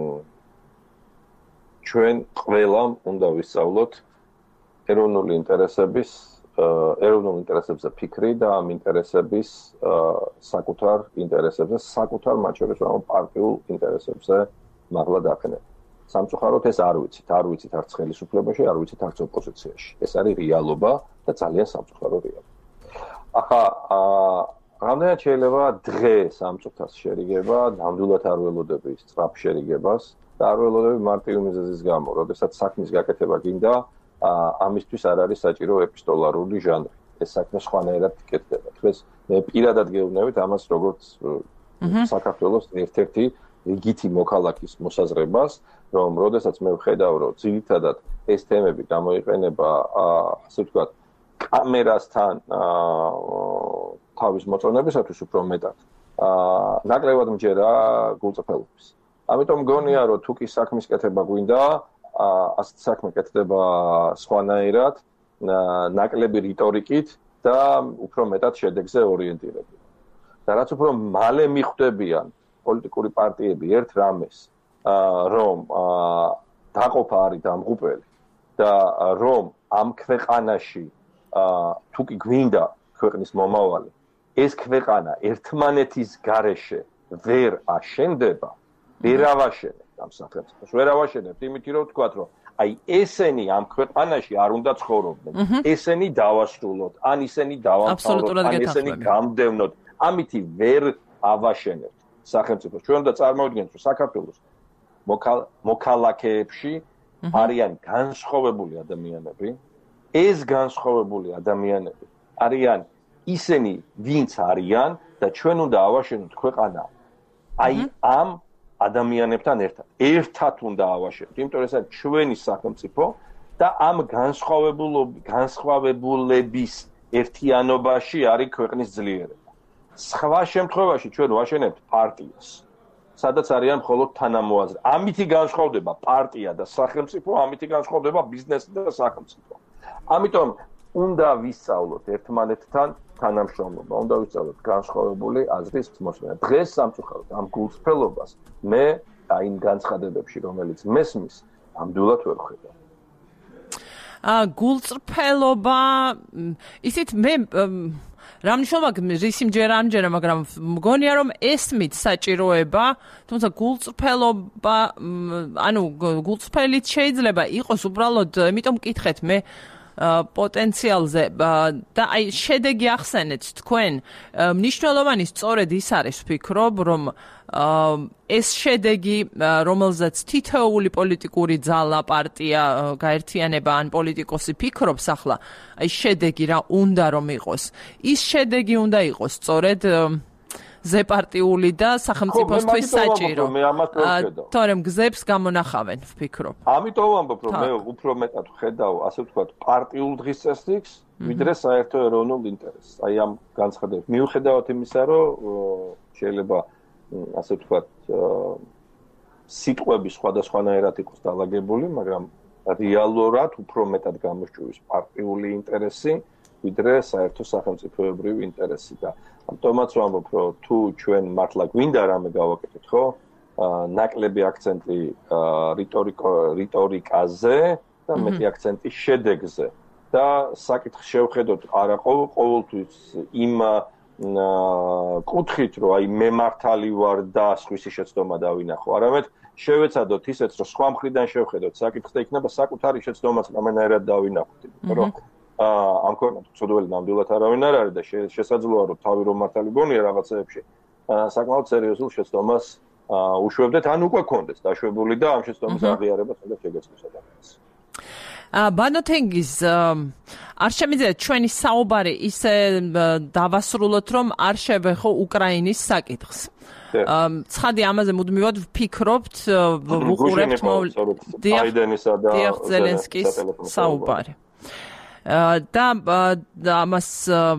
ჩვენ ყველამ უნდა ვისწავლოთ ეროვნული ინტერესების, ეროვნულ ინტერესებზე ფიქრი და ამ ინტერესების საკუთარ ინტერესებზე, საკუთარ მათ შორის რომ პარტიულ ინტერესებზე მაღლა დაქნევ. სამწუხაროდ ეს არ ვიცით, არ ვიცით არც ხელისუფლებაში, არ ვიცით არც ოპოზიციაში. ეს არის რეალობა და ძალიან სამწუხარო რეალობა. ახლა აა რამდენად შეიძლება დღეს ამ წუთას შერიგება, ნამდვილად არ ველოდები სწრაფ შერიგებას და არ ველოდები მარტივი მიზეზის გამო, როდესაც საქმის გაკეთება გინდა, ამისთვის არ არის საჭირო ეპისტოლარული ჟანრი. ეს საქმე სხვანაირად კეთდება. დღეს მე პირადად გეუბნებით ამას, როგორც საქართველოს ერთ-ერთი რიგითი მოქალაქის მოსაზრებას, რომ როდესაც მე ვხედავ, რომ ძირითადად ეს თემები გამოიყენება, ასე ვთქვათ, კამერასთან თავის მოწონებისათვის უფრო მეტად. აა ნაკლებად მჯერა გულწრფელობის. ამიტომ მგონია, რომ თუ კი საქმის კეთება გვინდა, ასეთ საქმე კეთდება სხვანაირად, ნაკლები რიტორიკით და უფრო მეტად შედეგზე ორიენტირებით. და რაც უფრო მალე მიხვდებიან პოლიტიკური პარტიები ერთ რამეს, რომ დაყოფა არის დამღუპელი და რომ ამ ქვეყანაში თუ კი გვინდა ქვეყნის მომავალი, ეს ქვეყანა ერთმანეთის გარეშე ვერ აშენდება, ვერ ავაშენებთ ამ სახელმწიფოს, ვერ ავაშენებთ, იმიტომ რომ ვთქვათ, რომ აი ესენი ამ ქვეყანაში არ უნდა ცხოვრობდნენ, ესენი დავასრულოთ, ან ისინი დავამთავროთ, ან ესენი გამდევნოთ, ამითი ვერ ავაშენებთ სახელმწიფოს. ჩვენ უნდა წარმოვიდგინოთ, რომ საქართველოს მოქალაქეებში არიან განსხვავებული ადამიანები, ეს განსხვავებული ადამიანები არიან ისინი, ვინც არიან და ჩვენ უნდა ავაშენოთ ქვეყანა აი ამ ადამიანებთან ერთად. ერთად უნდა ავაშენოთ, იმიტომ რომ ეს არის ჩვენი სახელმწიფო და ამ განსხვავებულების ერთიანობაში არის ქვეყნის ძლიერება. სხვა შემთხვევაში ჩვენ ვაშენებთ პარტიას, სადაც არიან მხოლოდ თანამოაზრე. ამითი განსხვავდება პარტია და სახელმწიფო, ამითი განსხვავდება ბიზნესი და სახელმწიფო. ამიტომ უნდა ვისწავლოთ ერთმანეთთან თანამშრომლობა, უნდა ვისწავლოთ განსხვავებული აზრის მოსმენა. დღეს სამწუხაროდ ამ გულწრფელობას მე აი იმ განცხადებებში, რომელიც მესმის, ამდულად ვერ ხედავ. ა გულწრფელობა ისიც მე რა მნიშვნელობა რის იმჯერა ამჯერა, მაგრამ მგონია რომ ესმით საჭიროება, თუმცა გულწრფელობა, ანუ გულწრფელიც შეიძლება იყოს უბრალოდ, იმიტომ მკითხეთ მე პოტენციალზე და აი შედეგი ახსენეთ თქვენ, მნიშვნელოვანი სწორედ ის არის ვფიქრობ, რომ ეს შედეგი, რომელზეც თითოეული პოლიტიკური ძალა, პარტია, გაერთიანება ან პოლიტიკოსი ფიქრობს ახლა, აი შედეგი რა უნდა რომ იყოს. ის შედეგი უნდა იყოს სწორედ ზეპარტიული და სახელმწიფოსთვის საჭირო. თორემ გზებს გამონახავენ, ვფიქრობ. ამიტომ ვამბობ, რომ მე უფრო მეტად ვხედავ, ასე ვთქვათ, პარტიულ დღის წესრიგს, ვიდრე საერთო ეროვნულ ინტერესს. აი ამ განცხადებით. მიუხედავად იმისა, რომ შეიძლება ასე ვთქვათ, სიტყვები სხვადასხვანაირად იყოს დალაგებული, მაგრამ რეალურად უფრო მეტად გამოსჭუის პარტიული ინტერესი, ვიდრე საერთო სახელმწიფოებრივი ინტერესი და ამიტომაც ვამბობ, რომ თუ ჩვენ მართლა გვინდა რამე გავაკეთოთ, ხო? ნაკლები აქცენტი რიტორიკაზე და მეტი აქცენტი შედეგზე. და საკითხს შევხედოთ არა ყოველთვის იმ კუთხით, რომ აი მე მართალი ვარ და სხვისი შეცდომა დავინახო, არამედ შევეცადოთ ისეც, რომ სხვა მხრიდან შევხედოთ საკითხს და იქნება საკუთარი შეცდომაც რამენაირად დავინახოთ, რომ ამ ქვეყნად ცოდველი ნამდვილად არავინ არ არის და შესაძლოა რომ თავი რომ მართალი გონია რაღაცეებში საკმაოდ სერიოზულ შეცდომას უშვებდეთ ან უკვე გქონდეს დაშვებული და ამ შეცდომის აღიარება თუნდაც შეგეცდოს ადამიანს. ბანოთენგის არ შემიძლია ჩვენი საუბარი ისე დავასრულოთ, რომ არ შევეხო უკრაინის საკითხს. ცხადი ამაზე მუდმივად ვფიქრობთ, ვუყურებთ ბაიდენისა და ზელენსკის საუბარი. და ამას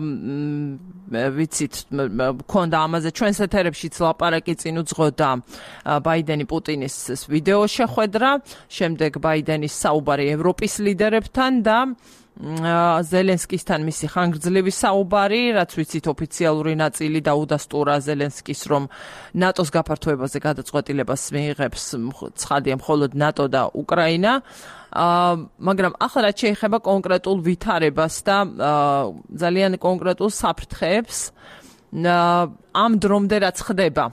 ვიცით, მქონდა ამაზე ჩვენს ეთერებშიც ლაპარაკი წინ უძღოდა ბაიდენი პუტინის ვიდეო შეხვედრა, შემდეგ ბაიდენის საუბარი ევროპის ლიდერებთან და ზელენსკისთან მისი ხანგრძლივი საუბარი, რაც ვიცით ოფიციალური ნაწილი დაუდასტურა ზელენსკის, რომ ნატოს გაფართოებაზე გადაწყვეტილებას მიიღებს ცხადია მხოლოდ ნატო და უკრაინა. მაგრამ ახლა რაც შეეხება კონკრეტულ ვითარებას და ძალიან კონკრეტულ საფრთხეებს ამ დრომდე რაც ხდება.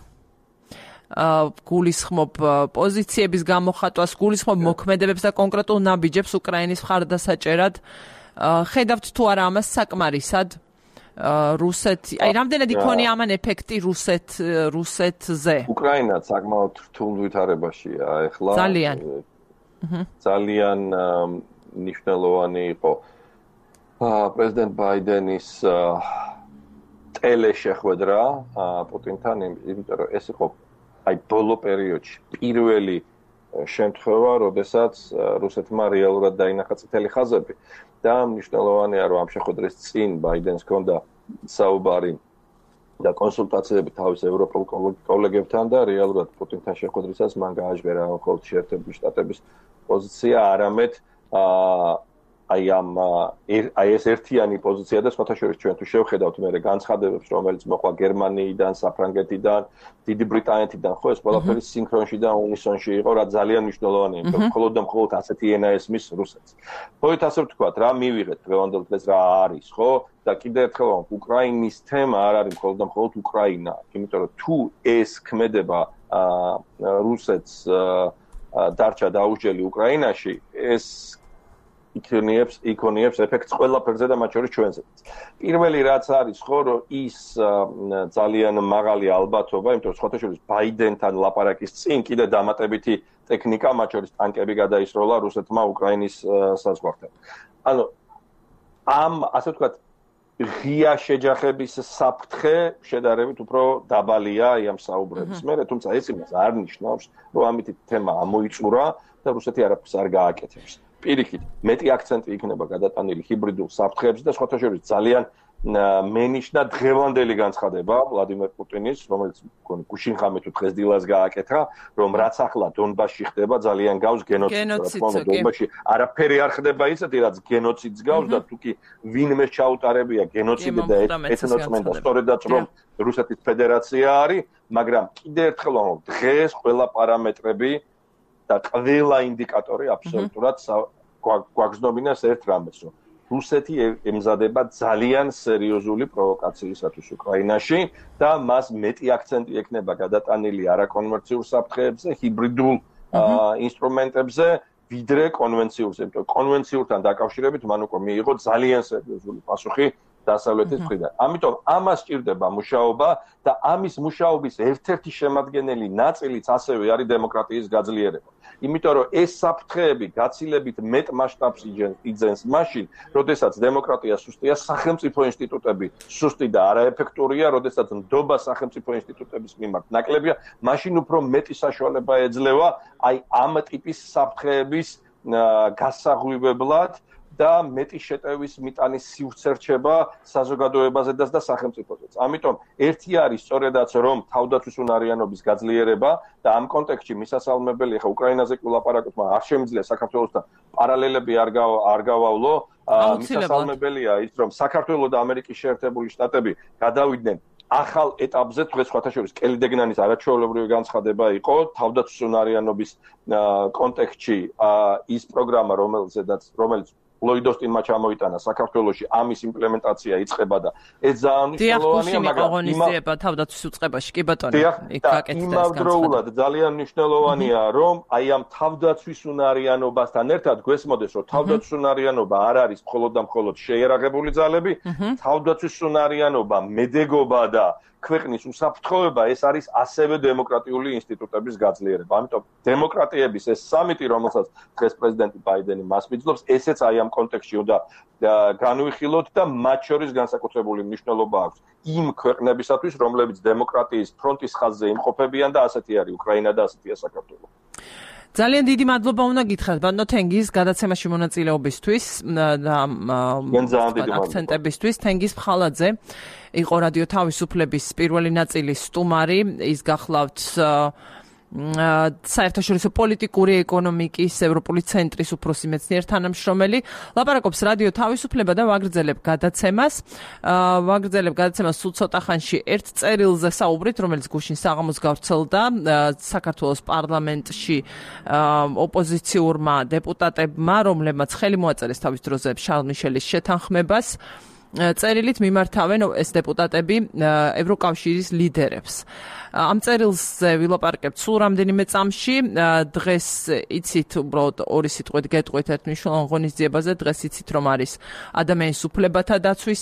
გულისხმობ პოზიციების გამოხატვას, გულისხმობ მოქმედებებს და კონკრეტულ ნაბიჯებს უკრაინის მხარდასაჭერად. ხედავთ თუ არა ამას საკმარისად რუსეთი, აი რამდენად იქონია ამან ეფექტი რუსეთ რუსეთზე? უკრაინა საკმაოდ რთულ ვითარებაშია ეხლა. ძალიან ძალიან მნიშვნელოვანი იყო პრეზიდენტ ბაიდენის ტელეშეხვედრა პუტინთან, იმიტომ რომ ეს იყო აი ბოლო პერიოდში პირველი შემთხვევა, როდესაც რუსეთმა რეალურად დაინახა წითელი ხაზები და მნიშვნელოვანია, რომ ამ შეხვედრის წინ ბაიდენს ჰქონდა საუბარი და კონსულტაციები თავის ევროპულ კოლეგებთან და რეალურად პუტინთან შეხვედრისას მან გააჟღერა მხოლოდ შეერთებული შტატების პოზიცია, არამედ აი ამ აი ეს ერთიანი პოზიცია და სხვათა შორის ჩვენ თუ შევხედავთ მე განცხადებებს, რომელიც მოყვა გერმანიიდან, საფრანგეთიდან, დიდი ბრიტანეთიდან, ხო ეს ყველაფერი სინქრონში და უნისონში იყო, რა ძალიან მნიშვნელოვანია, იმიტომ რომ მხოლოდ და მხოლოდ ასეთი ენა ესმის რუსეთს. მოით ასე ვთქვათ, რა მივიღეთ დღევანდელ დღეს რა არის, ხო? და კიდევ ერთხელ ვამბობ, უკრაინის თემა არ არის მხოლოდ და მხოლოდ უკრაინა, იმიტომ რომ თუ ეს ქმედება რუსეთს დარჩა დაუჯელი უკრაინაში, ეს იქონიებს იქონიებს ეფექტს ყველაფერზე და მათ შორის ჩვენზეც. პირველი რაც არის ხო, რომ ის ძალიან მაღალი ალბათობა, იმიტომ რომ სხვათა შორის ბაიდენთან ლაპარაკის წინ კიდე დამატებითი ტექნიკა, მათ შორის ტანკები გადაისროლა რუსეთმა უკრაინის საზღვართან. ანუ ამ ასე ვთქვათ ღია შეჯახების საფრთხე შედარებით უფრო დაბალია ამ საუბრების მერე, თუმცა ეს იმას არ ნიშნავს, რომ ამით თემა ამოიწურა და რუსეთი არაფერს არ გააკეთებს. პირიქით, მეტი აქცენტი იქნება გადატანილი ჰიბრიდულ საფრთხეებზე და სხვათა შორის ძალიან მენიშნა დღევანდელი განცხადება ვლადიმერ პუტინის, რომელიც მგონი გუშინხამე თუ დღესდილას გააკეთა, რომ რაც ახლა დონბასში ხდება ძალიან გავს გენოციდს. დონბასში არაფერი არ ხდება ისეთი, რაც გენოციდს გავს და თუ კი ვინმე ჩაუტარებია გენოციდი და ეთნოცმენდა, სწორედაც რომ რუსეთის ფედერაცია არის, მაგრამ კიდევ ერთხელ ვამბობ, დღეს ყველა პარამეტრები და ყველა ინდიკატორი აბსოლუტურად გვაგზნობინებს ერთ რამეს, რომ რუსეთი ემზადება ძალიან სერიოზული პროვოკაციისათვის უკრაინაში და მას მეტი აქცენტი ექნება გადატანილი არაკონვერციულ საფრთხეებზე, ჰიბრიდულ ინსტრუმენტებზე, ვიდრე კონვენციურზე. იმიტომ კონვენციურთან დაკავშირებით მან უკვე მიიღო ძალიან სერიოზული პასუხი დასავლეთის მხრიდან. ამიტომ ამას სჭირდება მუშაობა და ამის მუშაობის ერთ-ერთი შემადგენელი ნაწილიც ასევე არის დემოკრატიის გაძლიერება. იმიტომ რომ ეს საფრთხეები გაცილებით მეტ მასშტაბს იძენს მაშინ, როდესაც დემოკრატია სუსტია, სახელმწიფო ინსტიტუტები სუსტი და არაეფექტურია, როდესაც ნდობა სახელმწიფო ინსტიტუტების მიმართ ნაკლებია, მაშინ უფრო მეტი საშუალება ეძლევა აი ამ ტიპის საფრთხეების გასაღვივებლად და მეტი შეტევის მიტანის სივრცე რჩება საზოგადოებაზედაც და სახელმწიფოზეც. ამიტომ ერთი არის სწორედაც რომ თავდაცვის უნარიანობის გაძლიერება და ამ კონტექსტში მისასალმებელი ხა უკრაინაზე კი ვლაპარაკობთ, მაგრამ არ შემიძლია საქართველოსთან პარალელები არ არ გავავლო. მისასალმებელია ის რომ საქართველოს და ამერიკის შეერთებული შტატები გადავიდნენ ახალ ეტაპზე, დღეს სხვათა შორის კელი დეგნანის არაჩვეულებრივი განცხადება იყო თავდაცვის უნარიანობის კონტექსტში ის პროგრამა რომელზედაც რომელიც ლოიდოსტინმა ჩამოიტანა საქართველოში ამის იმპლემენტაცია იწყება და ეს ძალიან მნიშვნელოვანია, მაგრამ აღონიზება თავდაცვის უწყებაში კი ბატონო იქ გაკეთდა ეს იმავდროულად ძალიან მნიშვნელოვანია რომ აი ამ თავდაცვის უნარიანობასთან ერთად გვესმოდეს რომ თავდაცვის უნარიანობა არ არის მხოლოდ და მხოლოდ შეერაღებული ძალები, თავდაცვის უნარიანობა მედეგობა და ქვეყნის უსაფრთხოება ეს არის ასევე დემოკრატიული ინსტიტუტების გაძლიერება. ამიტომ დემოკრატიების ეს სამიტი, რომელსაც დღეს პრეზიდენტი ბაიდენი მას მიძლობს, ესეც აი ამ კონტექსტში უნდა განვიხილოთ და მათ შორის განსაკუთრებული მნიშვნელობა აქვს იმ ქვეყნებისათვის, რომლებიც დემოკრატიის ფრონტის ხაზზე იმყოფებიან და ასეთი არის უკრაინა და ასეთია საქართველო. ძალიან დიდი მადლობა უნდა გითხრათ ბატონო თენგიზ გადაცემაში მონაწილეობისთვის და აქცენტებისთვის. თენგიზ ფხალაძე იყო რადიო თავისუფლების პირველი ნაწილის სტუმარი, ის გახლავთ საერთაშორისო პოლიტიკური ეკონომიკის ევროპული ცენტრის უფროსი მეცნიერ თანამშრომელი. ლაპარაკობს რადიო თავისუფლება და ვაგრძელებ გადაცემას. ვაგრძელებ გადაცემას სულ ცოტა ხანში ერთ წერილზე საუბრით, რომელიც გუშინ საღამოს გავრცელდა საქართველოს პარლამენტში ოპოზიციურმა დეპუტატებმა, რომლებმაც ხელი მოაწერეს თავის დროზე შარლ მიშელის შეთანხმებას. წერილით მიმართავენ ეს დეპუტატები ევროკავშირის ლიდერებს. ამ წერილზე ვილაპარაკებთ სულ რამდენიმე წამში. დღეს იცით უბრალოდ ორი სიტყვით გეტყვით ერთ მნიშვნელოვან ღონისძიებაზე. დღეს იცით რომ არის ადამიანის უფლებათა დაცვის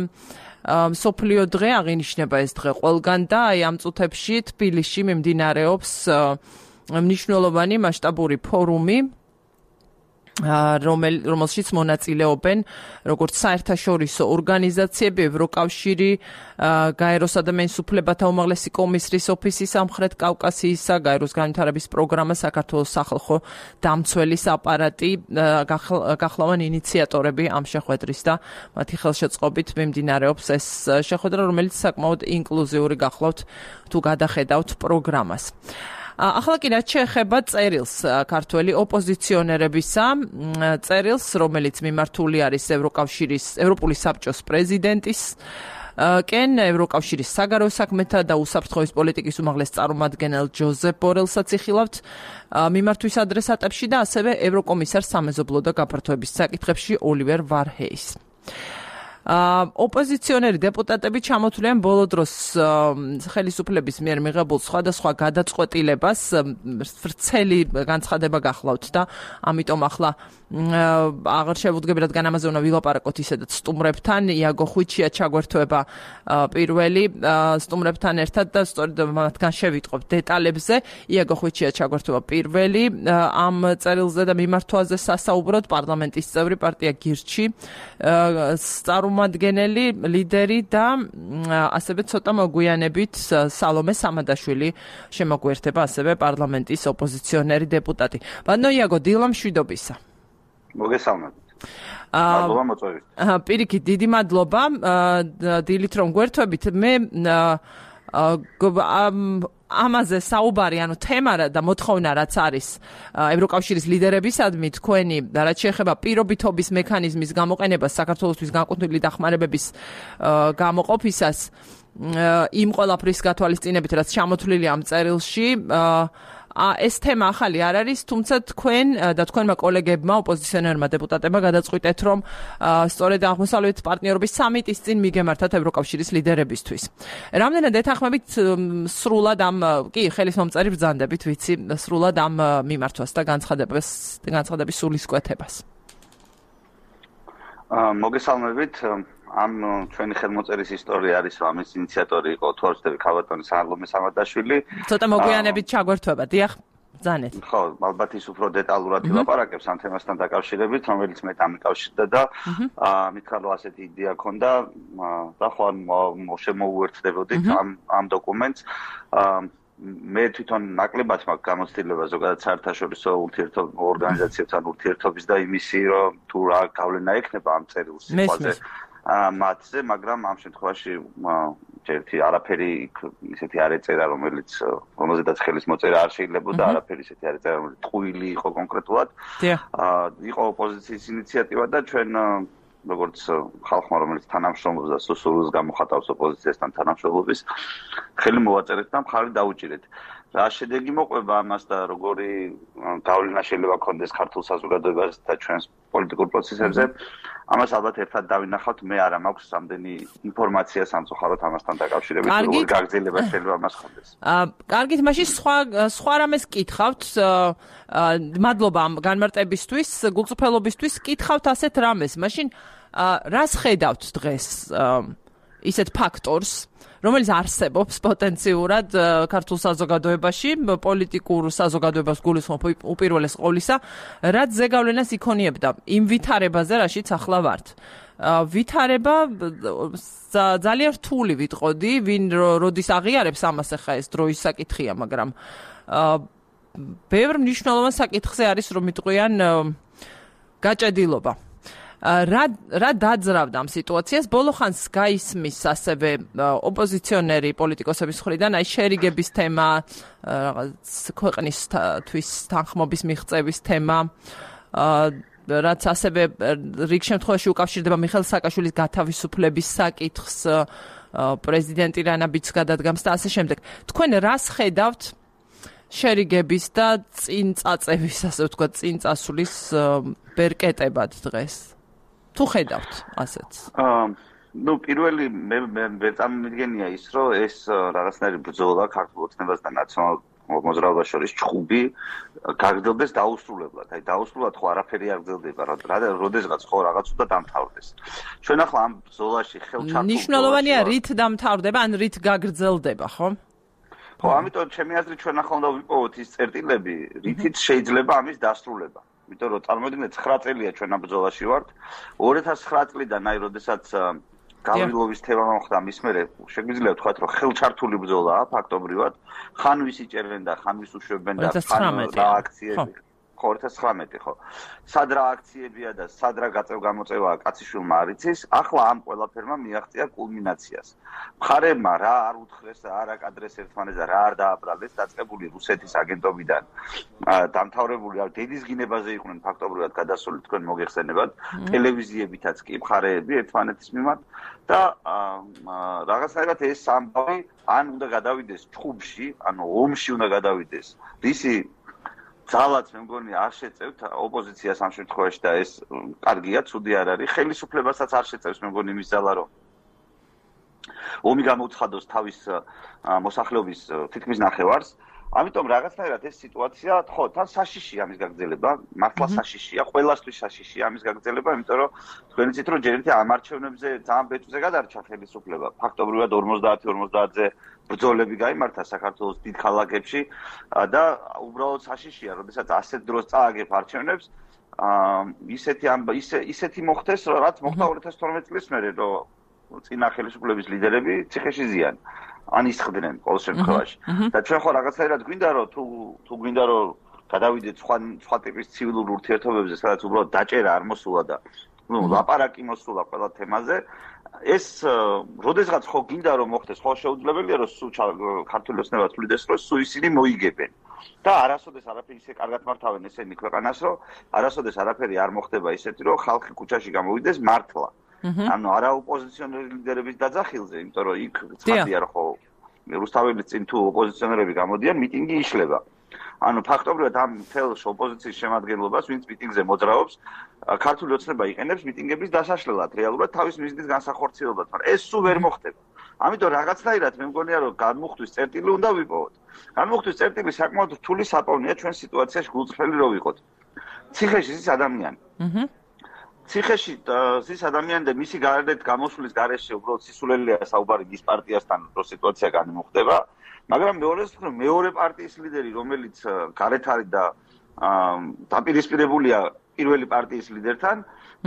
მსოფლიო დღე, აღინიშნება ეს დღე ყველგან და აი ამ წუთებში თბილისში მიმდინარეობს მნიშვნელოვანი მასშტაბური ფორუმი რომელშიც მონაწილეობენ როგორც საერთაშორისო ორგანიზაციები, ევროკავშირი, გაეროს ადამიანის უფლებათა უმაღლესი კომისრის ოფისი სამხრეთ კავკასიისა, გაეროს განვითარების პროგრამა, საქართველოს სახალხო დამცველის აპარატი, გახლავან ინიციატორები ამ შეხვედრის და მათი ხელშეწყობით მიმდინარეობს ეს შეხვედრა, რომელიც საკმაოდ ინკლუზიური გახლავთ თუ გადახედავთ პროგრამას. ახლა კი რაც შეეხება წერილს ქართველი ოპოზიციონერებისა, წერილს, რომელიც მიმართული არის ევროკავშირის, ევროპული საბჭოს პრეზიდენტის კენ ევროკავშირის საგარეო საქმეთა და უსაფრთხოების პოლიტიკის უმაღლეს წარმომადგენელ ჯოზეფ ბორელსაც იხილავთ მიმართვის ადრესატებში და ასევე ევროკომისარს სამეზობლო და გაფართოების საკითხებში ოლივერ ვარჰეის. ოპოზიციონერი დეპუტატები ჩამოთვლიან ბოლო დროს ხელისუფლების მიერ მიღებულ სხვადასხვა გადაწყვეტილებას, ვრცელი განცხადება გახლავთ და ამიტომ ახლა აღარ შევუდგებიათ განამაზეუნა ვილაპარაკოთ ისედაც სტუმრებთან. იაგო ხვიჩია ჩაგვერთვება პირველი სტუმრებთან ერთად და სწორედ მათგან შევიტყობ დეტალებზე. იაგო ხვიჩია ჩაგვერთვება პირველი ამ წერილზე და მიმართვაზე სასაუბროდ, პარლამენტის წევრი, პარტია გირჩი, წარმომადგენელი, ლიდერი და ასევე ცოტა მოგვიანებით სალომე სამადაშვილი შემოგვერთება, ასევე პარლამენტის ოპოზიციონერი დეპუტატი. ბატონო იაგო, დილა მშვიდობისა. მოგესალმებით. მადლობა მოწვევისთვის. პირიქით, დიდი მადლობა დილით რომ გვერთვებით. მე ამაზე საუბარი, ანუ თემა და მოთხოვნა რაც არის ევროკავშირის ლიდერებისადმი, თქვენი რაც შეეხება პირობითობის მექანიზმის გამოყენებას საქართველოსთვის განკუთვნილი დახმარებების გამოყოფისას, იმ ყველაფრის გათვალისწინებით, რაც ჩამოთვლილია ამ წერილში, ეს თემა ახალი არ არის, თუმცა თქვენ და თქვენმა კოლეგებმა, ოპოზიციონერმა დეპუტატებმა გადაწყვიტეთ, რომ სწორედ აღმოსავლეთ პარტნიორობის სამიტის წინ მიგემართათ ევროკავშირის ლიდერებისთვის. რამდენად ეთანხმებით სრულად ამ, კი, ხელისმომწერი ბრძანდებით, ვიცი, სრულად ამ მიმართვას და განცხადებას, განცხადების სულისკვეთებას. მოგესალმებით. ამ ჩვენი ხელმოწერის ისტორია არის, რომ ამის ინიციატორი იყო თორსტევი ქალბატონი სალომე სამადაშვილი. ცოტა მოგვიანებით ჩაგვერთვება, დიახ, ბრძანეთ. ხო, ალბათ ის უფრო დეტალურად ვილაპარაკებს ამ თემასთან დაკავშირებით, რომელიც მე დამიკავშირდა და მითხრა ასეთი იდეა ქონდა და ხო შემოუერთდებოდით ამ ამ დოკუმენტს. მე თვითონ ნაკლებად მაქვს გამოცდილება ზოგადად საერთაშორისო ურთიერთობ ორგანიზაციებთან ურთიერთობის და იმისი, რომ თუ რა გავლენა ექნება ამ წერილს სიტყვაზე მათზე, მაგრამ ამ შემთხვევაში ერთი არაფერი ისეთი არ ეწერა, რომელიც რომელზედაც ხელის მოწერა არ შეიძლებოდა, არაფერი ისეთი არ ეწერა, რომელიც ტყუილი იყო კონკრეტულად. იყო ოპოზიციის ინიციატივა და ჩვენ როგორც ხალხმა, რომელიც თანამშრომლობს და სუსურს გამოხატავს ოპოზიციასთან თანამშრომლობის, ხელი მოვაწერეთ და მხარი დაუჭირეთ. რა შედეგი მოყვება ამას და როგორი გავლენა შეიძლება ქონდეს ქართულ საზოგადოებას და ჩვენს პოლიტიკურ პროცესებზე, ამას ალბათ ერთად დავინახავთ. მე არა მაქვს რამდენი ინფორმაცია სამწუხაროდ ამასთან დაკავშირებით, როგორი გაგრძელება შეიძლება ამას ხონდეს. კარგით, მაშინ სხვა სხვა რამეს კითხავთ. მადლობა ამ განმარტებისთვის, გულწრფელობისთვის. კითხავთ ასეთ რამეს. მაშინ რას ხედავთ დღეს ისეთ ფაქტორს, რომელიც არსებობს პოტენციურად ქართულ საზოგადოებაში, პოლიტიკურ საზოგადოებას გულისხმობ უპირველეს ყოვლისა, რაც ზეგავლენას იქონიებდა იმ ვითარებაზე, რაშიც ახლა ვართ. ვითარება ძალიან რთული ვიტყოდი, ვინ როდის აღიარებს ამას, ახლა ეს დროის საკითხია, მაგრამ ბევრ მნიშვნელოვან საკითხზე არის, რომ იტყვიან გაჭედილობა. რა რა დაძრავდა ამ სიტუაციას? ბოლო ხანს გაისმის ასევე ოპოზიციონერი პოლიტიკოსების მხრიდან აი შერიგების თემა, რაღაც ქვეყნისთვის თანხმობის მიღწევის თემა, რაც ასევე რიგ შემთხვევაში უკავშირდება მიხეილ სააკაშვილის გათავისუფლების საკითხს, პრეზიდენტი რანაბიც გადადგამს და ასე შემდეგ. თქვენ რას ხედავთ შერიგების და წინ წაწევის, ასე ვთქვათ, წინ წასვლის ბერკეტებად დღეს? თუ ხედავთ ასეთს? აა, ნუ პირველი მე ვერ წარმოვიდგენია ის, რომ ეს რაღაცნაირი ბრძოლა ქართულ ოცნებას და ნაციონალურ მოძრაობას შორის ჭხუბი გაგრძელდეს დაუსრულებლად. აი დაუსრულებლად ხო არაფერი არ გრძელდება, როდესღაც ხო რაღაც უნდა დამთავრდეს. ჩვენ ახლა ამ ბრძოლაში ხელჩართულ ნიშნულოვანია რით დამთავრდება, ან რით გაგრძელდება, ხო? ხო, ამიტომ ჩემი აზრით ჩვენ ახლა უნდა ვიპოვოთ ის წერტილები, რითიც შეიძლება ამის დასრულება. იმიტომ რომ წარმოვიდგინეთ ცხრა წელია ჩვენ ამ ბრძოლაში ვართ. ორი ათას ცხრა წლიდან აი როდესაც გავრილოვის თემა მოხდა მის მერე შეგვიძლია ვთქვათ რომ ხელჩართული ბრძოლაა ფაქტობრივად. ხან ვის იჭერენ და ხან ვის უშვებენ და ხან რა აქციები ხო ორი ათას ცხრამეტი ხო სად რა აქციებია და სად რა გაწევ-გამოწევაა კაციშვილმა არ იცის. ახლა ამ ყველაფერმა მიაღწია კულმინაციას. მხარეებმა რა არ უთხრეს და არ აკადრეს ერთმანეთს და რა არ დააბრალეს დაწყებული რუსეთის აგენტობიდან დამთავრებული დედის გინებაზე იყვნენ ფაქტობრივად გადასული თქვენ მოგეხსენებათ ტელევიზიებითაც კი მხარეები ერთმანეთის მიმართ და რაღაცნაირად ეს ამბავი ან უნდა გადავიდეს ჩხუბში ანუ ომში უნდა გადავიდეს რისი ძალაც მე მგონი არ შეწევთ ოპოზიციას ამ შემთხვევაში და ეს კარგია, ცუდი არ არის. ხელისუფლებასაც არ შეწევს მე მგონი მის ძალა რომ ომი გამოუცხადოს თავის მოსახლეობის თითქმის ნახევარს. ამიტომ რაღაცნაირად ეს სიტუაცია, ხო, თან საშიშია ამის გაგრძელება, მართლა საშიშია, ყველასთვის საშიშია ამის გაგრძელება, იმიტომ რომ თქვენ იცით რომ ჯერ ერთი ამ არჩევნებზე ძალიან ბეწვზე გადარჩა ხელისუფლება. ფაქტობრივად ორმოცდაათი ორმოცდაათზე ბრძოლები გაიმართა საქართველოს დიდ ქალაქებში და უბრალოდ საშიშია, როდესაც ასეთ დროს წააგებ არჩევნებს, ისეთი ისე ისეთი მოხდეს, რაც მოხდა ორი ათას თორმეტი წლის მერე, რომ წინა ხელისუფლების ლიდერები ციხეში ზიან. ან ისხდნენ ყოველ შემთხვევაში. და ჩვენ ხო რაღაცნაირად გვინდა რომ თუ თუ გვინდა რომ გადავიდეთ სხვა სხვა ტიპის ცივილურ ურთიერთობებზე, სადაც უბრალოდ დაჭერა არ მოსულა და ნუ ლაპარაკი მოსულა ყველა თემაზე, ეს როდესღაც ხო გინდა რომ მოხდეს, ხო შეუძლებელია რომ სულ ქართული ოცნება თulides რომ სულ ისინი მოიგებენ. და არასოდეს არაფერი ისე კარგად მართავენ ესენი ქვეყანას, რომ არასოდეს არაფერი არ მოხდება ისეთი, რომ ხალხი ქუჩაში გამოვიდეს მართლა. ანუ არა ოპოზიციონერი ლიდერების დაძახილზე, იმიტომ რომ იქ ცხადია რომ ხო რუსთაველის წინ თუ ოპოზიციონერები გამოდიან, მიტინგი იშლება. ანუ ფაქტობრივად ამ თელს ოპოზიციის შემადგენლობას, ვინც მიტინგზე მოძრაობს, ქართული ოცნება იყენებს მიტინგების დასაშლელად, რეალურად თავის მიზნის განსახორციელებლად, მაგრამ ეს სულ ვერ მოხდება. ამიტომ რაღაცნაირად მე მგონია რომ განმუხტვის წერტილი უნდა ვიპოვოთ. განმუხტვის წერტილი საკმაოდ რთული საპოვნია ჩვენ სიტუაციაში გულწრფელი რო ვიყოთ. ციხეში ის ადამიანი. აჰა ციხეში ის ადამიანი და მისი გარეთ გამოსulis გარეშე უბრალოდ სისულელია საუბარი ის პარტიასთან რო სიტუაცია განიმუხტება, მაგრამ მეორეს მხრივ მეორე პარტიის ლიდერი რომელიც გარეთ არის და დაპირისპირებულია პირველი პარტიის ლიდერთან,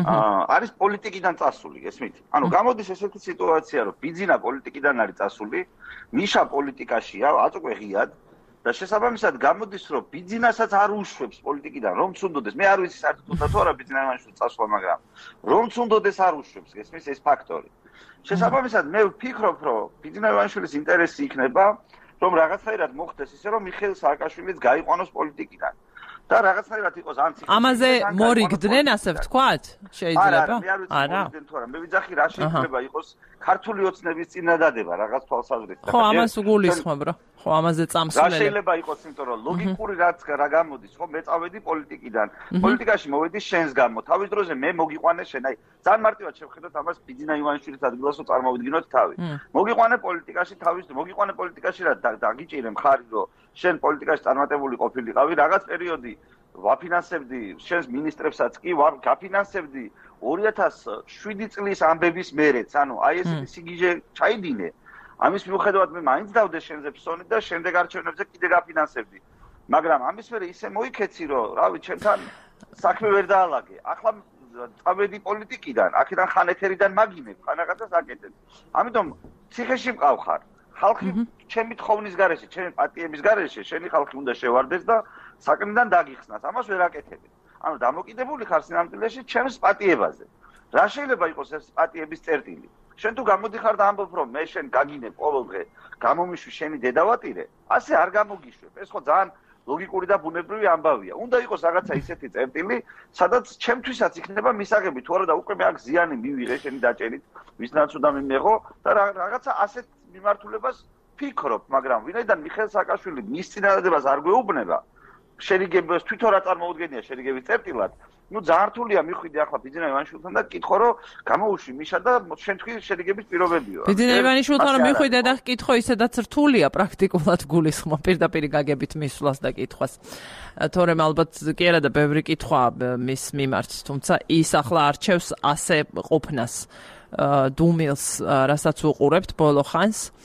არის პოლიტიკიდან წასული, ესმით. ანუ გამოდის ესეთი სიტუაცია, რომ ბიძინა პოლიტიკიდან არის წასული, მიშა პოლიტიკაშია, აწუყვე ღიად და შესაბამისად გამოდის რომ ბიძინასაც არ უშვებს პოლიტიკიდან რომ ცუნდოდეს მე არ ვიცი საერთოდ უნდა თუ არა ბიძინა ივანიშვილი წასვლა მაგრამ რომ ცუნდოდეს არ უშვებს გესმის ეს ფაქტორი შესაბამისად მე ვფიქრობ რომ ბიძინა ივანიშვილის ინტერესი იქნება რომ რაღაცნაირად მოხდეს ისე რომ მიხეილ სააკაშვილიც გაიყვანოს პოლიტიკიდან და რაღაცნაირად იყოს ან ციხეში ამაზე მორიგდნენ ასე ვთქვათ შეიძლება არა მე ვიძახი რა შეიძლება იყოს ქართული ოცნების წინადადება რაღაც თვალსაზრისით ხო ამას უგულისხმობ რა ხო ამაზე წამსვლელი რა შეიძლება იყოს იმიტომ რომ ლოგიკური რაც რა გამოდის ხო მე წავედი პოლიტიკიდან პოლიტიკაში მოვედი შენს გამო თავის დროზე მე მოგიყვანე შენ აი ძალიან მარტივად შევხედოთ ამას ბიძინა ივანიშვილის ადგილას რომ წარმოვიდგინოთ თავი მოგიყვანე პოლიტიკაში თავის მოგიყვანე პოლიტიკაში რა დაგიჭირე მხარი რომ შენ პოლიტიკაში წარმატებული ყოფილიყავი რაღაც პერიოდი ვაფინანსებდი შენს მინისტრებსაც კი ვარ გაფინანსებდი ორი ათას შვიდი წლის ამბების მერეც ანუ აი ესეთი სიგიჟე ჩაიდინე ამის მიუხედავად მე მაინც დავდე შენზე ფსონი და შემდეგ არჩევნებზე კიდე გაფინანსებდი მაგრამ ამის მერე ისე მოიქეცი რომ რავი ჩემთან საქმე ვერ დაალაგე ახლა წავედი პოლიტიკიდან აქედან ხან ეთერიდან მაგინებ ხან რაღაცას აკეთებ ამიტომ ციხეში მყავხარ ხალხი ჩემი თხოვნის გარეშე ჩემი პატიების გარეშე შენი ხალხი უნდა შევარდეს და საკნიდან დაგიხსნას ამას ვერ აკეთებ ანუ დამოკიდებული ხარ სინამდვილეში ჩემს პატიებაზე რა შეიძლება იყოს ეს პატიების წერტილი შენ თუ გამოდიხარ და ამბობ რომ მე შენ გაგინებ ყოველდღე გამომიშვი შენი დედავატირე ასე არ გამოგიშვებ ეს ხო ძალიან ლოგიკური და ბუნებრივი ამბავია უნდა იყოს რაღაცა ისეთი წერტილი სადაც ჩემთვისაც იქნება მისაღები თუ არა და უკვე მე აქ ზიანი მივიღე შენი დაჭერით ვისნაც უნდა მიმეღო და რაღაცა ასეთ მიმართულებას ფიქრობ მაგრამ ვინაიდან მიხეილ სააკაშვილი მის წინადადებას არ გვეუბნება შერიგებას თვითონ რა წარმოუდგენია შერიგების წერტილად ну ძალიან რთულია მიხვიდე ახლა ბიძინა ივანიშვილთან და კითხო რომ გამოუშვი მიშა და შენ თქვი შერიგების პირობებიო ბიძინა ივანიშვილთან რომ მიხვიდე და კითხო ისედაც რთულია პრაქტიკულად გულისხმო პირდაპირ გაგებით მისვლას და კითხვას თორემ ალბათ კი არა და ბევრი კითხვა მის მიმართ თუმცა ის ახლა არჩევს ასე ყოფნას დუმილს რასაც უყურებთ ბოლო ხანს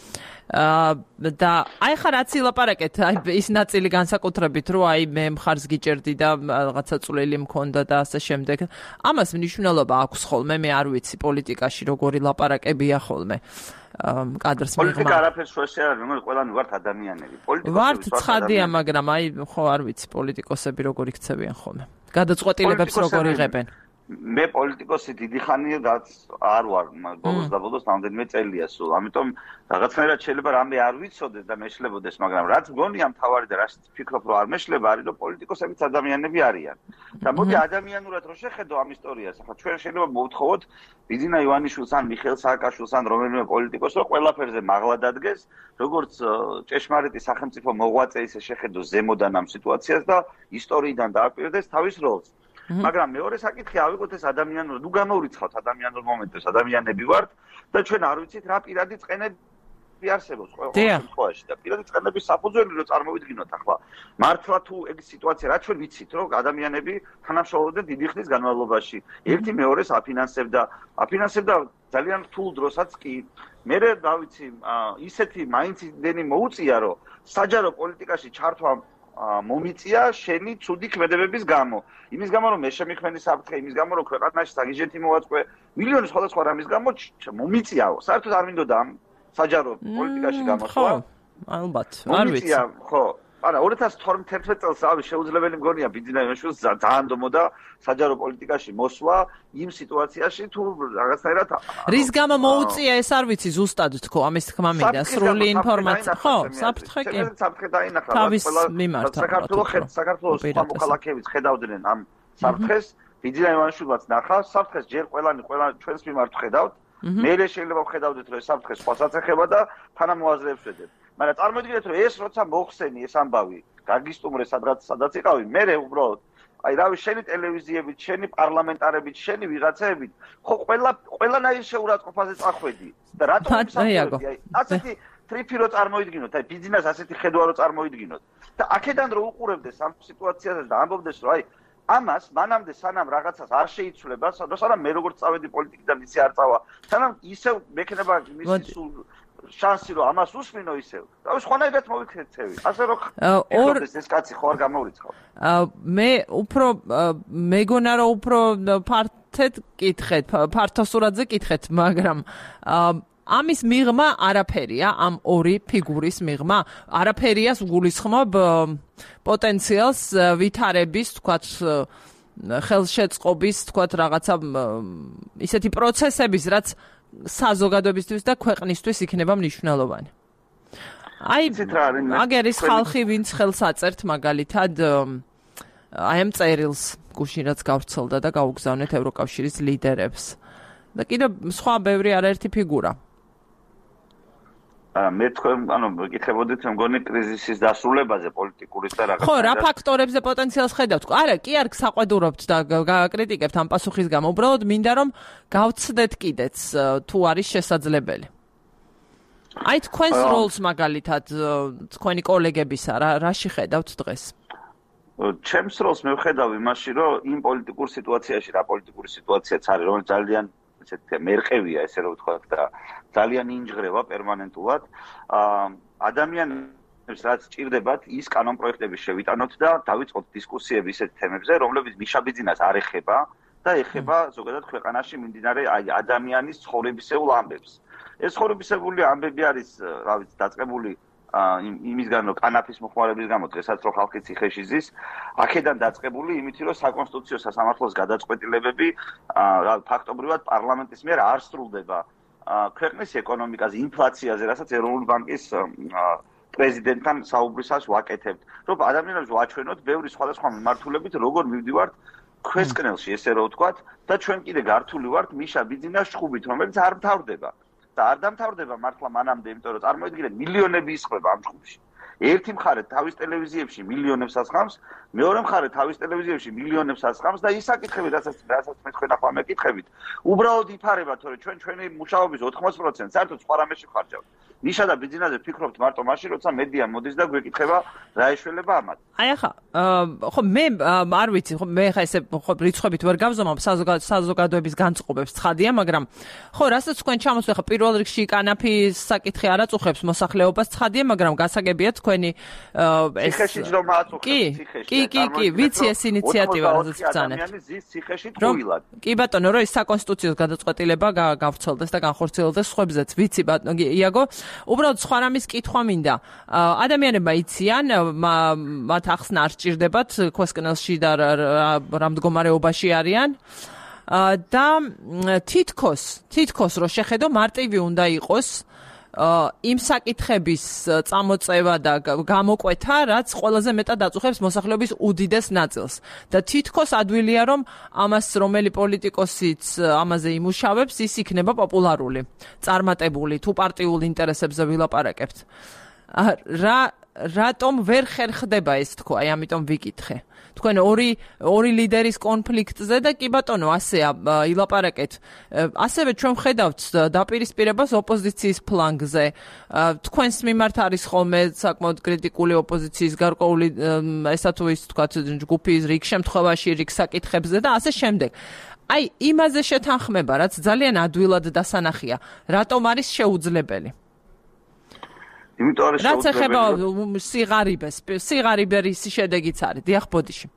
და აი ხა რაც ილაპარაკეთ, აი ის ნაწილი განსაკუთრებით, რომ აი მე მხარს გიჭერდი და რაღაცა წვლილი მქონდა და ასე შემდეგ. ამას მნიშვნელობა აქვს ხოლმე, მე არ ვიცი პოლიტიკაში როგორი ლაპარაკებია ხოლმე. კადრს მიღმა. პოლიტიკა არაფერს შუაში არ არის, რომელიც ყველანი ვართ ადამიანები. პოლიტიკოსები ვართ ცხადია, მაგრამ აი ხო არ ვიცი პოლიტიკოსები როგორ იქცევიან ხოლმე. გადაწყვეტილებებს როგორ იღებენ. მე პოლიტიკოსი დიდი ხანია რაც არ ვარ, ბოლოს და ბოლოს რამდენიმე წელია სულ. ამიტომ რაღაცნაირად შეიძლება რამე არ ვიცოდეს და მეშლებოდეს, მაგრამ რაც მგონია მთავარი და რაც ფიქრობ რომ არ მეშლება არის რომ პოლიტიკოსებიც ადამიანები არიან. და მოდი ადამიანურად რომ შეხედო ამ ისტორიას, ახლა ჩვენ შეიძლება მოვთხოვოთ ბიძინა ივანიშვილს ან მიხეილ სააკაშვილს ან რომელიმე პოლიტიკოსს რომ ყველაფერზე მაღლა დადგეს, როგორც ჭეშმარიტი სახელმწიფო მოღვაწე ისე შეხედო ზემოდან ამ სიტუაციას და ისტორიიდან დააკვირდეს თავის როლს. მაგრამ მეორე საკითხი ავიღოთ ეს ადამიანურ, ნუ გამოვრიცხავთ ადამიანურ მომენტებს, ადამიანები ვართ და ჩვენ არ ვიცით რა პირადი წყენები არსებობს ყოველ შემთხვევაში და პირადი წყენების საფუძველი რო წარმოვიდგინოთ ახლა. მართლა თუ ეგ სიტუაცია რა ჩვენ ვიცით რომ ადამიანები თანამშრომლობდნენ დიდი ხნის განმავლობაში. ერთი მეორეს აფინანსებდა, აფინანსებდა ძალიან რთულ დროსაც კი. მე რა ვიცი, ისეთი მაინც იმდენი მოუწია რომ საჯარო პოლიტიკაში ჩართვა მომიწია შენი ცუდი ქმედებების გამო. იმის გამო რომ მე შემიქმენი საფრთხე, იმის გამო რომ ქვეყანაში საგიჟეთი მოვაწყვე, მილიონი სხვადასხვა რამის გამო მომიწიაო. საერთოდ არ მინდოდა ამ საჯარო პოლიტიკაში გამოსვლა. ხო, ალბათ, არ ვიცი. ხო, არა, ორი ათას თორმეტ წელს ავი შეუძლებელი მგონია ბიძინა ივანიშვილს ძალიან დომოდა საჯარო პოლიტიკაში მოსვლა იმ სიტუაციაში თუ რაღაცნაირად რის გამო მოუწია ეს არ ვიცი ზუსტად თქო ამის თქმა მინდა სრული ინფორმაცია ხო საფრთხე კი საფრთხე დაინახა თავის მიმართ საქართველოს საქართველოს მოქალაქეებიც ხედავდნენ ამ საფრთხეს ბიძინა ივანიშვილს ნახა საფრთხეს ჯერ ყველანი ყველა ჩვენს მიმართ ხედავთ მე შეიძლება ვხედავდეთ რომ ეს საფრთხე სხვასაც ეხება და თანამოაზრეებს ვედეთ მაგრამ წარმოიდგინეთ რომ ეს როცა მოხსენი ეს ამბავი გაგისტუმრე სადღაც სადაც იყავი მე უბრალოდ აი რავი შენი ტელევიზიებით შენი პარლამენტარებით შენი ვიღაცაებით ხო ყველა ყველანაირ შეურაცხყოფაზე წახვედი და რატომ ისახები აი ასეთი ტრიფი რო წარმოიდგინოთ აი ბიზნეს ასეთი ხედვა რო წარმოიდგინოთ და აქედან რო უყურებდეს ამ სიტუაციაზე და ამბობდეს რომ აი ამას მანამდე სანამ რაღაცას არ შეიცვლება სანამ მე როგორც წავედი პოლიტიკიდან ისე არ წავა სანამ ისევ მექნება მისი სულ შანსი რომ ამას უსმინო ისევ. და სხვანაირად მოვიქცევი. ასე რომ ორ ეს კაცი ხო არ გამოვრიცხავ. მე უფრო მეგონა რომ უფრო ფართედ კითხეთ, ფართოსურადზე კითხეთ, მაგრამ ამის მიღმა არაფერია, ამ ორი ფიგურის მიღმა. არაფერიას გულისხმობ პოტენციალს ვითარების, თქვათ ხელშეწყობის, თქვათ რაღაცა ისეთი პროცესების, რაც საზოგადოებისთვის და ქვეყნისთვის იქნება მნიშვნელოვანი. აი, აგერ ის ხალხი, ვინც ხელს აწერთ მაგალითად აი ამ წერილს გუშინ რაც გავრცელდა და გაუგზავნეთ ევროკავშირის ლიდერებს. და კიდევ სხვა ბევრი არაერთი ფიგურა. მე თქვენ, ანუ მეკითხებოდით, მე მგონი კრიზისის დასრულებაზე პოლიტიკური და რაღაც. ხო, რა ფაქტორებს და პოტენციალს ხედავთ? არა, კი არ საყვედურობთ და გაკრიტიკებთ ამ პასუხის გამო, უბრალოდ მინდა რომ გავცდეთ კიდეც თუ არის შესაძლებელი. აი თქვენს როლს მაგალითად თქვენი კოლეგებისა რა რაში ხედავთ დღეს? ჩემს როლს მე ვხედავ იმაში, რომ იმ პოლიტიკურ სიტუაციაში, რა პოლიტიკური სიტუაციაც არის, რომელიც ძალიან ესეთი მერყევია, ესე რომ ვთქვათ და ძალიან ინჯღრევა პერმანენტულად. ადამიანებს რაც ჭირდებათ, ის კანონ პროექტები შევიტანოთ და დავიწყოთ დისკუსიები ისეთ თემებზე, რომლებიც მიშაბიძინას არ ეხება და ეხება ზოგადად ქვეყანაში მიმდინარე აი ადამიანის ცხოვრებისეულ ამბებს. ეს ცხოვრებისეული ამბები არის, რა ვიცი, დაწყებული იმისგან რომ კანაფის მოხმარების გამო დღესაც რო ხალხი ციხეში ზის, აქედან დაწყებული იმით რომ საკონსტიტუციო სასამართლოს გადაწყვეტილებები რა ფაქტობრივად პარლამენტის მიერ არ სრულდება ქვეყნის ეკონომიკაზე, ინფლაციაზე, რასაც ეროვნული ბანკის პრეზიდენტთან საუბრისას ვაკეთებთ, რომ ადამიანებს ვაჩვენოთ ბევრი სხვადასხვა მიმართულებით როგორ მივდივართ ქვესკნელში, ესე რომ ვთქვათ, და ჩვენ კიდე გართული ვართ მიშა ბიძინას ჩხუბით, რომელიც არ მთავრდება. და არ დამთავრდება მართლა მანამდე, იმიტომ რომ წარმოიდგინეთ მილიონები ისხება ამ ჯგუფში. ერთი მხარე თავის ტელევიზიებში მილიონებს ასხამს, მეორე მხარე თავის ტელევიზიებში მილიონებს ასხამს და ის საკითხები, რასაც რასაც მე თქვენ ახლა მეკითხებით, უბრალოდ იფარება, თორე ჩვენ ჩვენი მუშაობის ოთხმოცდაათი პროცენტი საერთოდ სხვა რამეში ვხარჯავთ. ნიშა და ბიზნესზე ფიქრობთ მარტო მაშინ, როცა მედია მოდის და გვეკითხება რა ეშველება ამათ. აი ახლა, ხო მე არ ვიცი, ხო მე ხა ესე ხო რიცხვებით ვერ გავზომავ საზოგადოების განწყობებს ცხადია, მაგრამ ხო რასაც თქვენ ჩამოსვლა ხა პირველ რიგში კანაფის საკითხი არ აწუხებს მოსახლეობას ცხადია, მაგრამ გასაგებია თქვენი ეს ციხეში ჯდომა აწუხებს ციხეში. კი, კი, კი, ვიცი ეს ინიციატივა, რასაც ბრძანებთ. ადამიანის ზის ციხეში თუილად. კი ბატონო, რომ ის საკონსტიტუციო გადაწყვეტილება გავრცელდეს და განხორციელდეს სხვებზეც, ვიცი ბატონო იაგო, უბრალოდ სხვა რამის კითხვა მინდა. ადამიანებმა იციან, მათ ახსნა არ სჭირდებათ ქვესკნელში და რა მდგომარეობაში არიან. და თითქოს, თითქოს რო შეხედო მარტივი უნდა იყოს იმ საკითხების წამოწევა და გამოკვეთა, რაც ყველაზე მეტად აწუხებს მოსახლეობის უდიდეს ნაწილს. და თითქოს ადვილია, რომ ამას რომელი პოლიტიკოსიც ამაზე იმუშავებს, ის იქნება პოპულარული, წარმატებული, თუ პარტიულ ინტერესებზე ვილაპარაკებთ. რა რატომ ვერ ხერხდება ეს თქვა, აი ამიტომ ვიკითხე. თქვენ ორი ორი ლიდერის კონფლიქტზე და კი ბატონო ასე ილაპარაკეთ. ასევე ჩვენ ვხედავთ დაპირისპირებას ოპოზიციის ფლანგზე. თქვენს მიმართ არის ხოლმე საკმაოდ კრიტიკული ოპოზიციის გარკვეული ესა თუ ის თქვა ჯგუფის რიგ შემთხვევაში რიგ საკითხებზე და ასე შემდეგ. აი იმაზე შეთანხმება, რაც ძალიან ადვილად დასანახია, რატომ არის შეუძლებელი? იმიტომ არის რაც ეხება სიღარიბეს, სიღარიბერის შედეგიც არის, დიახ ბოდიში.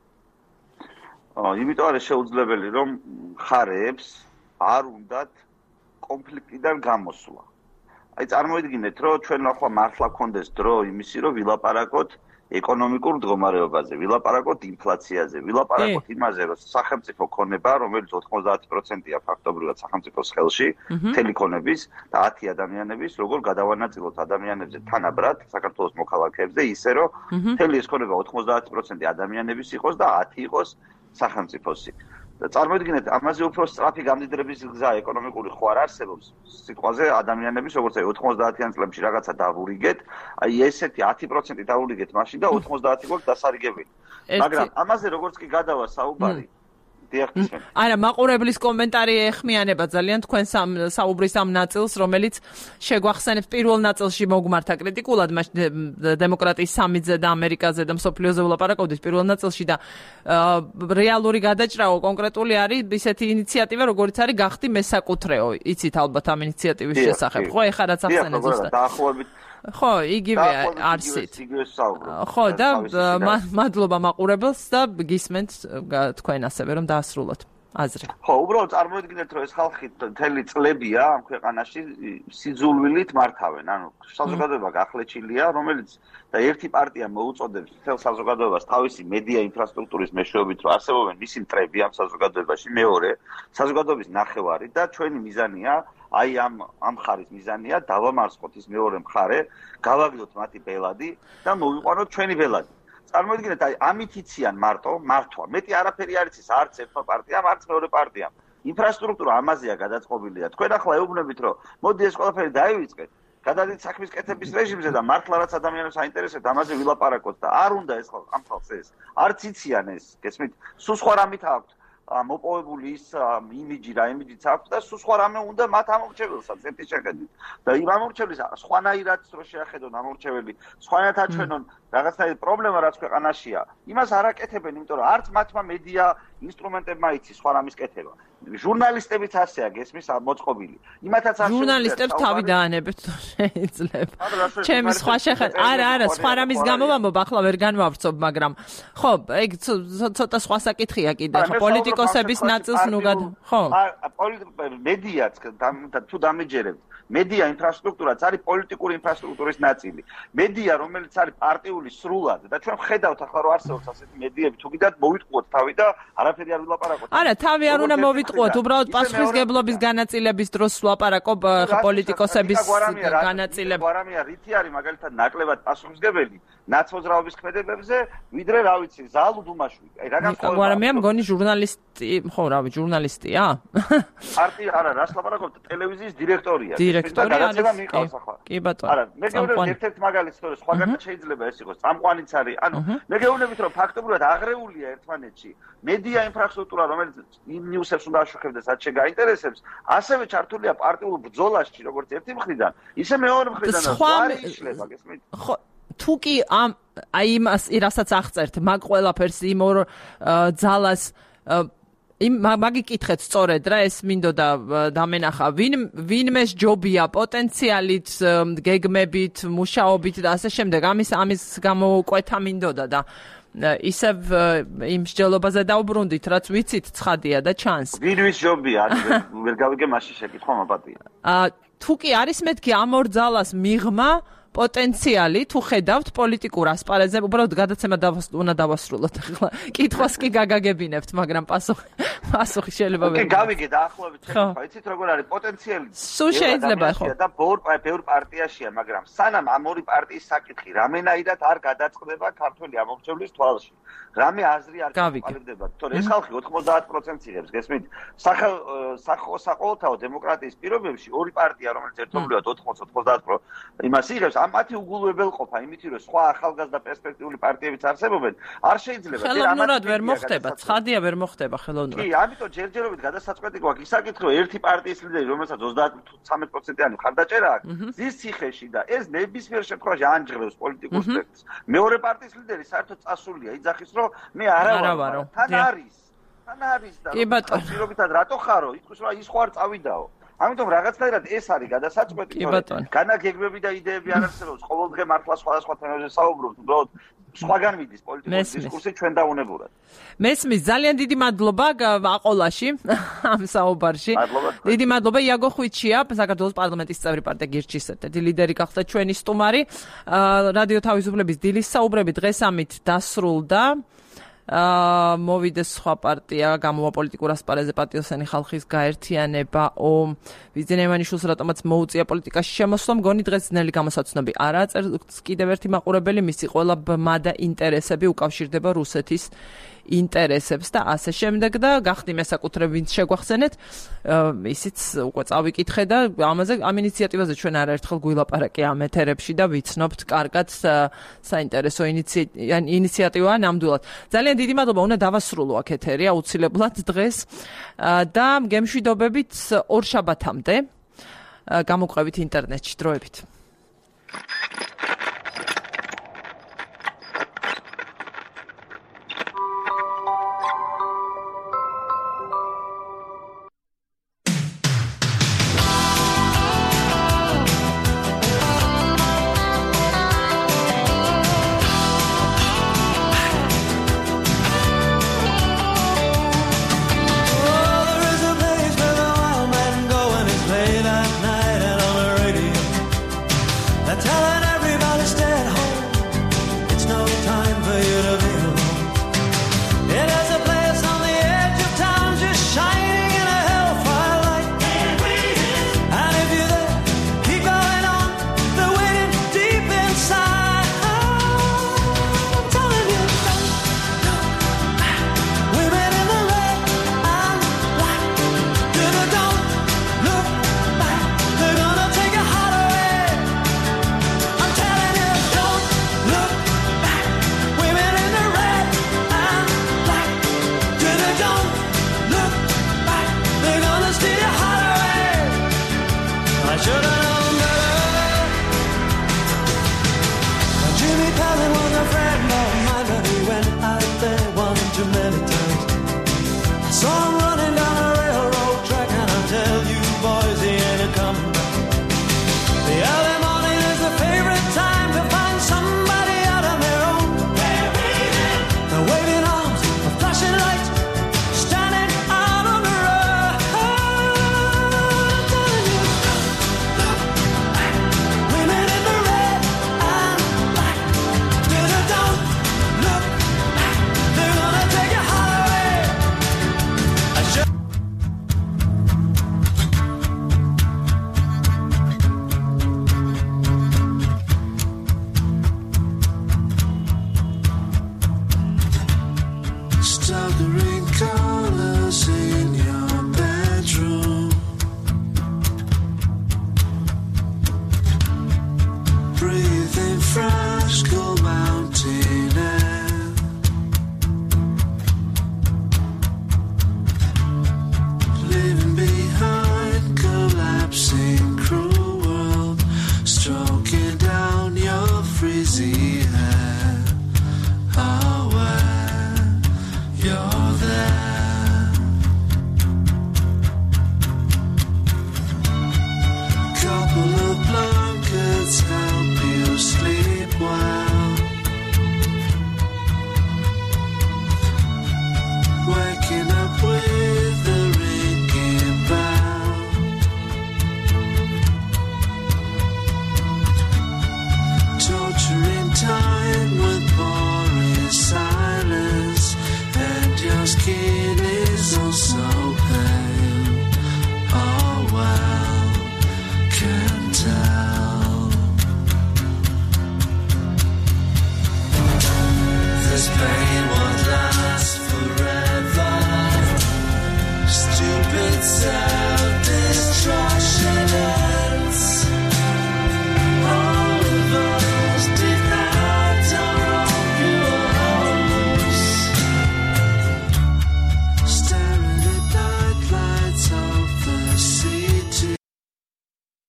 აა, იმიტომ არის შეუძლებელი, რომ მხარეებს არ უნდათ კონფლიქტიდან გამოსვლა. აი წარმოიდგინეთ, რომ ჩვენ ახლა მართლა გქონდეს დრო იმისი, რომ ვილაპარაკოთ ეკონომიკურ მდგომარეობაზე, ვილაპარაკოთ ინფლაციაზე, ვილაპარაკოთ იმაზე, რომ სახელმწიფო ქონება, რომელიც ოთხმოცდაათი პროცენტია ფაქტობრივად სახელმწიფოს ხელში, მთელი ქონების და ათი ადამიანების, როგორ გადავანაწილოთ ადამიანებზე თანაბრად საქართველოს მოქალაქეებზე, ისე რომ მთელი ეს ქონება ოთხმოცდაათი პროცენტი ადამიანების იყოს და ათი იყოს სახელმწიფოსი. და წარმოიდგინეთ, ამაზე უფრო სწრაფი გამდიდრების გზა ეკონომიკური ხო არ არსებობს. სიტყვაზე ადამიანების, როგორც აი ოთხმოცდაათიან წლებში რაღაცა დავურიგეთ, აი ესეთი ათი პროცენტი დავურიგეთ მაშინ და ოთხმოცდაათი გვაქვს დასარიგებელი. მაგრამ ამაზე როგორც კი გადავა საუბარი, დიახ, ისმენ. არა, მაყურებლის კომენტარი ეხმიანება ძალიან თქვენ საუბრის ამ ნაწილს, რომელიც შეგვახსენებს პირველ ნაწილში მოგმართა კრიტიკულად, მაშინ დემოკრატიის სამიტზე და ამერიკაზე და მსოფლიოზე ვლაპარაკობდით პირველ ნაწილში და რეალური გადაჭრაო კონკრეტული არის ისეთი ინიციატივა, როგორც არის გახდი მესაკუთრეო. იცით ალბათ ამ ინიციატივის შესახებ, ხო? ეხლა რაც ახსენეთ ზუსტად. დაახლოებით ხო, იგივე არსით. ხო, და მადლობა მაყურებელს და გისმენთ თქვენ ასევე რომ დაასრულოთ აზრი. ხო, უბრალოდ წარმოიდგინეთ, რომ ეს ხალხი მთელი წლებია ამ ქვეყანაში სიძულვილით მართავენ. ანუ საზოგადოება გახლეჩილია, რომელიც და ერთი პარტია მოუწოდებს მთელ საზოგადოებას თავისი მედია ინფრასტრუქტურის მეშვეობით, რომ არსებობენ მისი მტრები ამ საზოგადოებაში, მეორე საზოგადოების ნახევარი და ჩვენი მიზანია აი ამ ამ ხარის მიზანია დავამარცხოთ ის მეორე მხარე, გავაგდოთ მათი ბელადი და მოვიყვანოთ ჩვენი ბელადი. წარმოიდგინეთ, აი ამით იციან მარტო, მართვა. მეტი არაფერი არ იცის არც ერთმა პარტიამ, არც მეორე პარტიამ. ინფრასტრუქტურა ამაზეა გადაწყობილი და თქვენ ახლა ეუბნებით, რომ მოდი ეს ყველაფერი დაივიწყეთ. გადადით საქმის კეთების რეჟიმზე და მართლა რაც ადამიანებს აინტერესებთ, ამაზე ვილაპარაკოთ და არ უნდა ეს ამ ხალხს ეს. არც იციან ეს, გესმით? სულ სხვა რამით აქვთ. მოპოვებული ის იმიჯი რა იმიჯიც აქვს და სულ სხვა რამე უნდა მათ ამორჩეველსაც ერთი შეხედვით და იმ ამორჩეველს სხვანაირად რო შეახედონ ამორჩეველი სხვანაირად აჩვენონ რაღაცნაირი პრობლემა რაც ქვეყანაშია იმას არ აკეთებენ იმიტომ რომ არც მათმა მედია ინსტრუმენტებმა იცის სხვა რამის კეთება ჟურნალისტებიც ასეა გესმის მოწყობილი იმათაც არ ჟურნალისტებს თავი დაანებთ შეიძლება ჩემი სხვა შეხედვა არა არა სხვა რამის გამო ვამბობ ახლა ვერ განვავრცობ მაგრამ ხო ეგ ცოტა სხვა საკითხია კიდე ხო პოლიტიკოსების ნაწილს ნუ გад ხო მედიაც თუ დამეჯერებთ მედია ინფრასტრუქტურაც არის პოლიტიკური ინფრასტრუქტურის ნაწილი. მედია, რომელიც არის პარტიული სრულად და ჩვენ ხედავთ ახლა რომ არსებობს ასეთი მედიები, თუ კიდევ მოვიტყუოთ თავი და არაფერი არ ვილაპარაკოთ. არა, თავი არ უნდა მოვიტყუოთ, უბრალოდ პასუხისგებლობის განაწილების დროს ვლაპარაკობ პოლიტიკოსების განაწილება. გვარამია რითი არის მაგალითად ნაკლებად პასუხისგებელი ნაცმოძრაობის ქმედებებზე, ვიდრე რა ვიცი, ზალუ დუმაშვილი. აი რა განსხვავება? გვარამია მგონი ჟურნალისტი, ხო, რა ვიცი, ჟურნალისტია? პარტია არა, რას ლაპარაკობთ, ტელევიზიის დირექტორია. დირექტორი არის. კი ბატონო. არა, მე გეუბნები ერთ-ერთი მაგალითს, თორე სხვაგანაც შეიძლება ეს იყოს, წამყვანიც არის. ანუ მე გეუბნებით, რომ ფაქტობრივად აღრეულია ერთმანეთში მედია ინფრასტრუქტურა, რომელიც იმ ნიუსებს უნდა აშუქებდეს, რაც შეგაინტერესებს, ასევე ჩართულია პარტიულ ბრძოლაში, როგორც ერთი მხრიდან, ისე მეორე მხრიდან არ იშლება, გესმით? ხო, თუ კი ამ აი იმას, რასაც აღწერთ, მაგ ყველაფერს იმ ორ ძალას იმ მაგიკითხეთ სწორედ რა, ეს მინდოდა დამენახა, ვინ ვინმეს ჯობია პოტენციალით, გეგმებით, მუშაობით და ასე შემდეგ, ამის ამის გამოკვეთა მინდოდა და ისევ იმ მსჯელობაზე დავბრუნდით, რაც ვიცით ცხადია და ჩანს. ვინვის ჯობია, ვერ გავიგე მასში შეკითხვა მაპატია. აა თუ კი არის მეთქი ამ ორ ძალას მიღმა პოტენციალი, თუ ხედავთ პოლიტიკურ ასპარეზზე, უბრალოდ გადაცემა უნდა დავასრულოთ ახლა. კითხვას კი გაგაგებინებთ, მაგრამ პასუხი პასუხი შეიძლება ვერ. კი, გავიგე დაახლოებით შეკითხვა. იცით როგორ არის პოტენციალი? სულ შეიძლება ხო? და ბევრ ბევრ პარტიაშია, მაგრამ სანამ ამ ორი პარტიის საკითხი რამენაირად არ გადაწყდება ქართული ამომრჩევლის თვალში. რამე აზრი არ გაყალიბდება. თორე ეს ხალხი ოთხმოცდაათ პროცენტს იღებს, გესმით? საყოველთაო დემოკრატიის პირობებში ორი პარტია, რომელიც ერთობლივად ოთხმოცდაათ ოცდაათ პროცენტს იმას იღებს, ამ მათი უგულებელყოფა იმით, რომ სხვა ახალგაზრდა პერსპექტიული პარტიებიც არსებობენ, არ შეიძლება ხელოვნურად ვერ მოხდება, ცხადია ვერ მოხდება ხელოვნურად. კი, ამიტომ ჯერჯერობით გადასაწყვეტი გვაქვს ის საკითხი, რომ ერთი პარტიის ლიდერი, რომელსაც ოცდაათი პროცენტიანი მხარდაჭერა აქვს, ზის ციხეში და ეს ნებისმიერ შემთხვევაში ანჯღრევს პოლიტიკურ სპექტრს. მეორე პარტიის ლიდერი საერთოდ წასულია, იძახის, რომ მე არა ვარ, თან არის. თან არის და პირობითად რატო ხარო? იტყვის, რომ ის ხო არ წავიდაო. ამიტომ რაღაცნაირად ეს არის გადასაწყვეტი, რომ განაგეგმები და იდეები არ არსებობს, ყოველდღე მართლა სხვადასხვა თემებზე საუბრობთ, უბრალოდ სხვაგან მიდის პოლიტიკური დისკურსი ჩვენ დაუნებურად. მესმის, ძალიან დიდი მადლობა აყოლაში ამ საუბარში. დიდი მადლობა იაგო ხვიჩია, საქართველოს პარლამენტის წევრი პარტია გირჩის ერთ-ერთი ლიდერი გახდა ჩვენი სტუმარი. რადიო თავისუფლების დილის საუბრები დღეს ამით დასრულდა. აა მოვიდეს სხვა პარტია, გამოვა პოლიტიკურ ასპარეზზე პატიოსანი ხალხის გაერთიანება, ო ვიზენეიმანიშვილს რატომაც მოუწია პოლიტიკაში შემოსვლა, მგონი დღეს ძნელი გამოსაცნობი არაა, წერს კიდევ ერთი მაყურებელი, მისი ყველა ბმა და ინტერესები უკავშირდება რუსეთის ინტერესებს და ასე შემდეგ და გახდი მესაკუთრე ვინც შეგვახსენეთ, ისიც უკვე წავიკითხე და ამაზე ამ ინიციატივაზე ჩვენ არაერთხელ გვილაპარაკე ამ ეთერებში და ვიცნობთ კარგად საინტერესო ინიციატივაა ნამდვილად. ძალიან დიდი მადლობა, უნდა დავასრულო აქ ეთერი აუცილებლად დღეს და გემშვიდობებით ორ შაბათამდე გამოყვებით ინტერნეტში დროებით.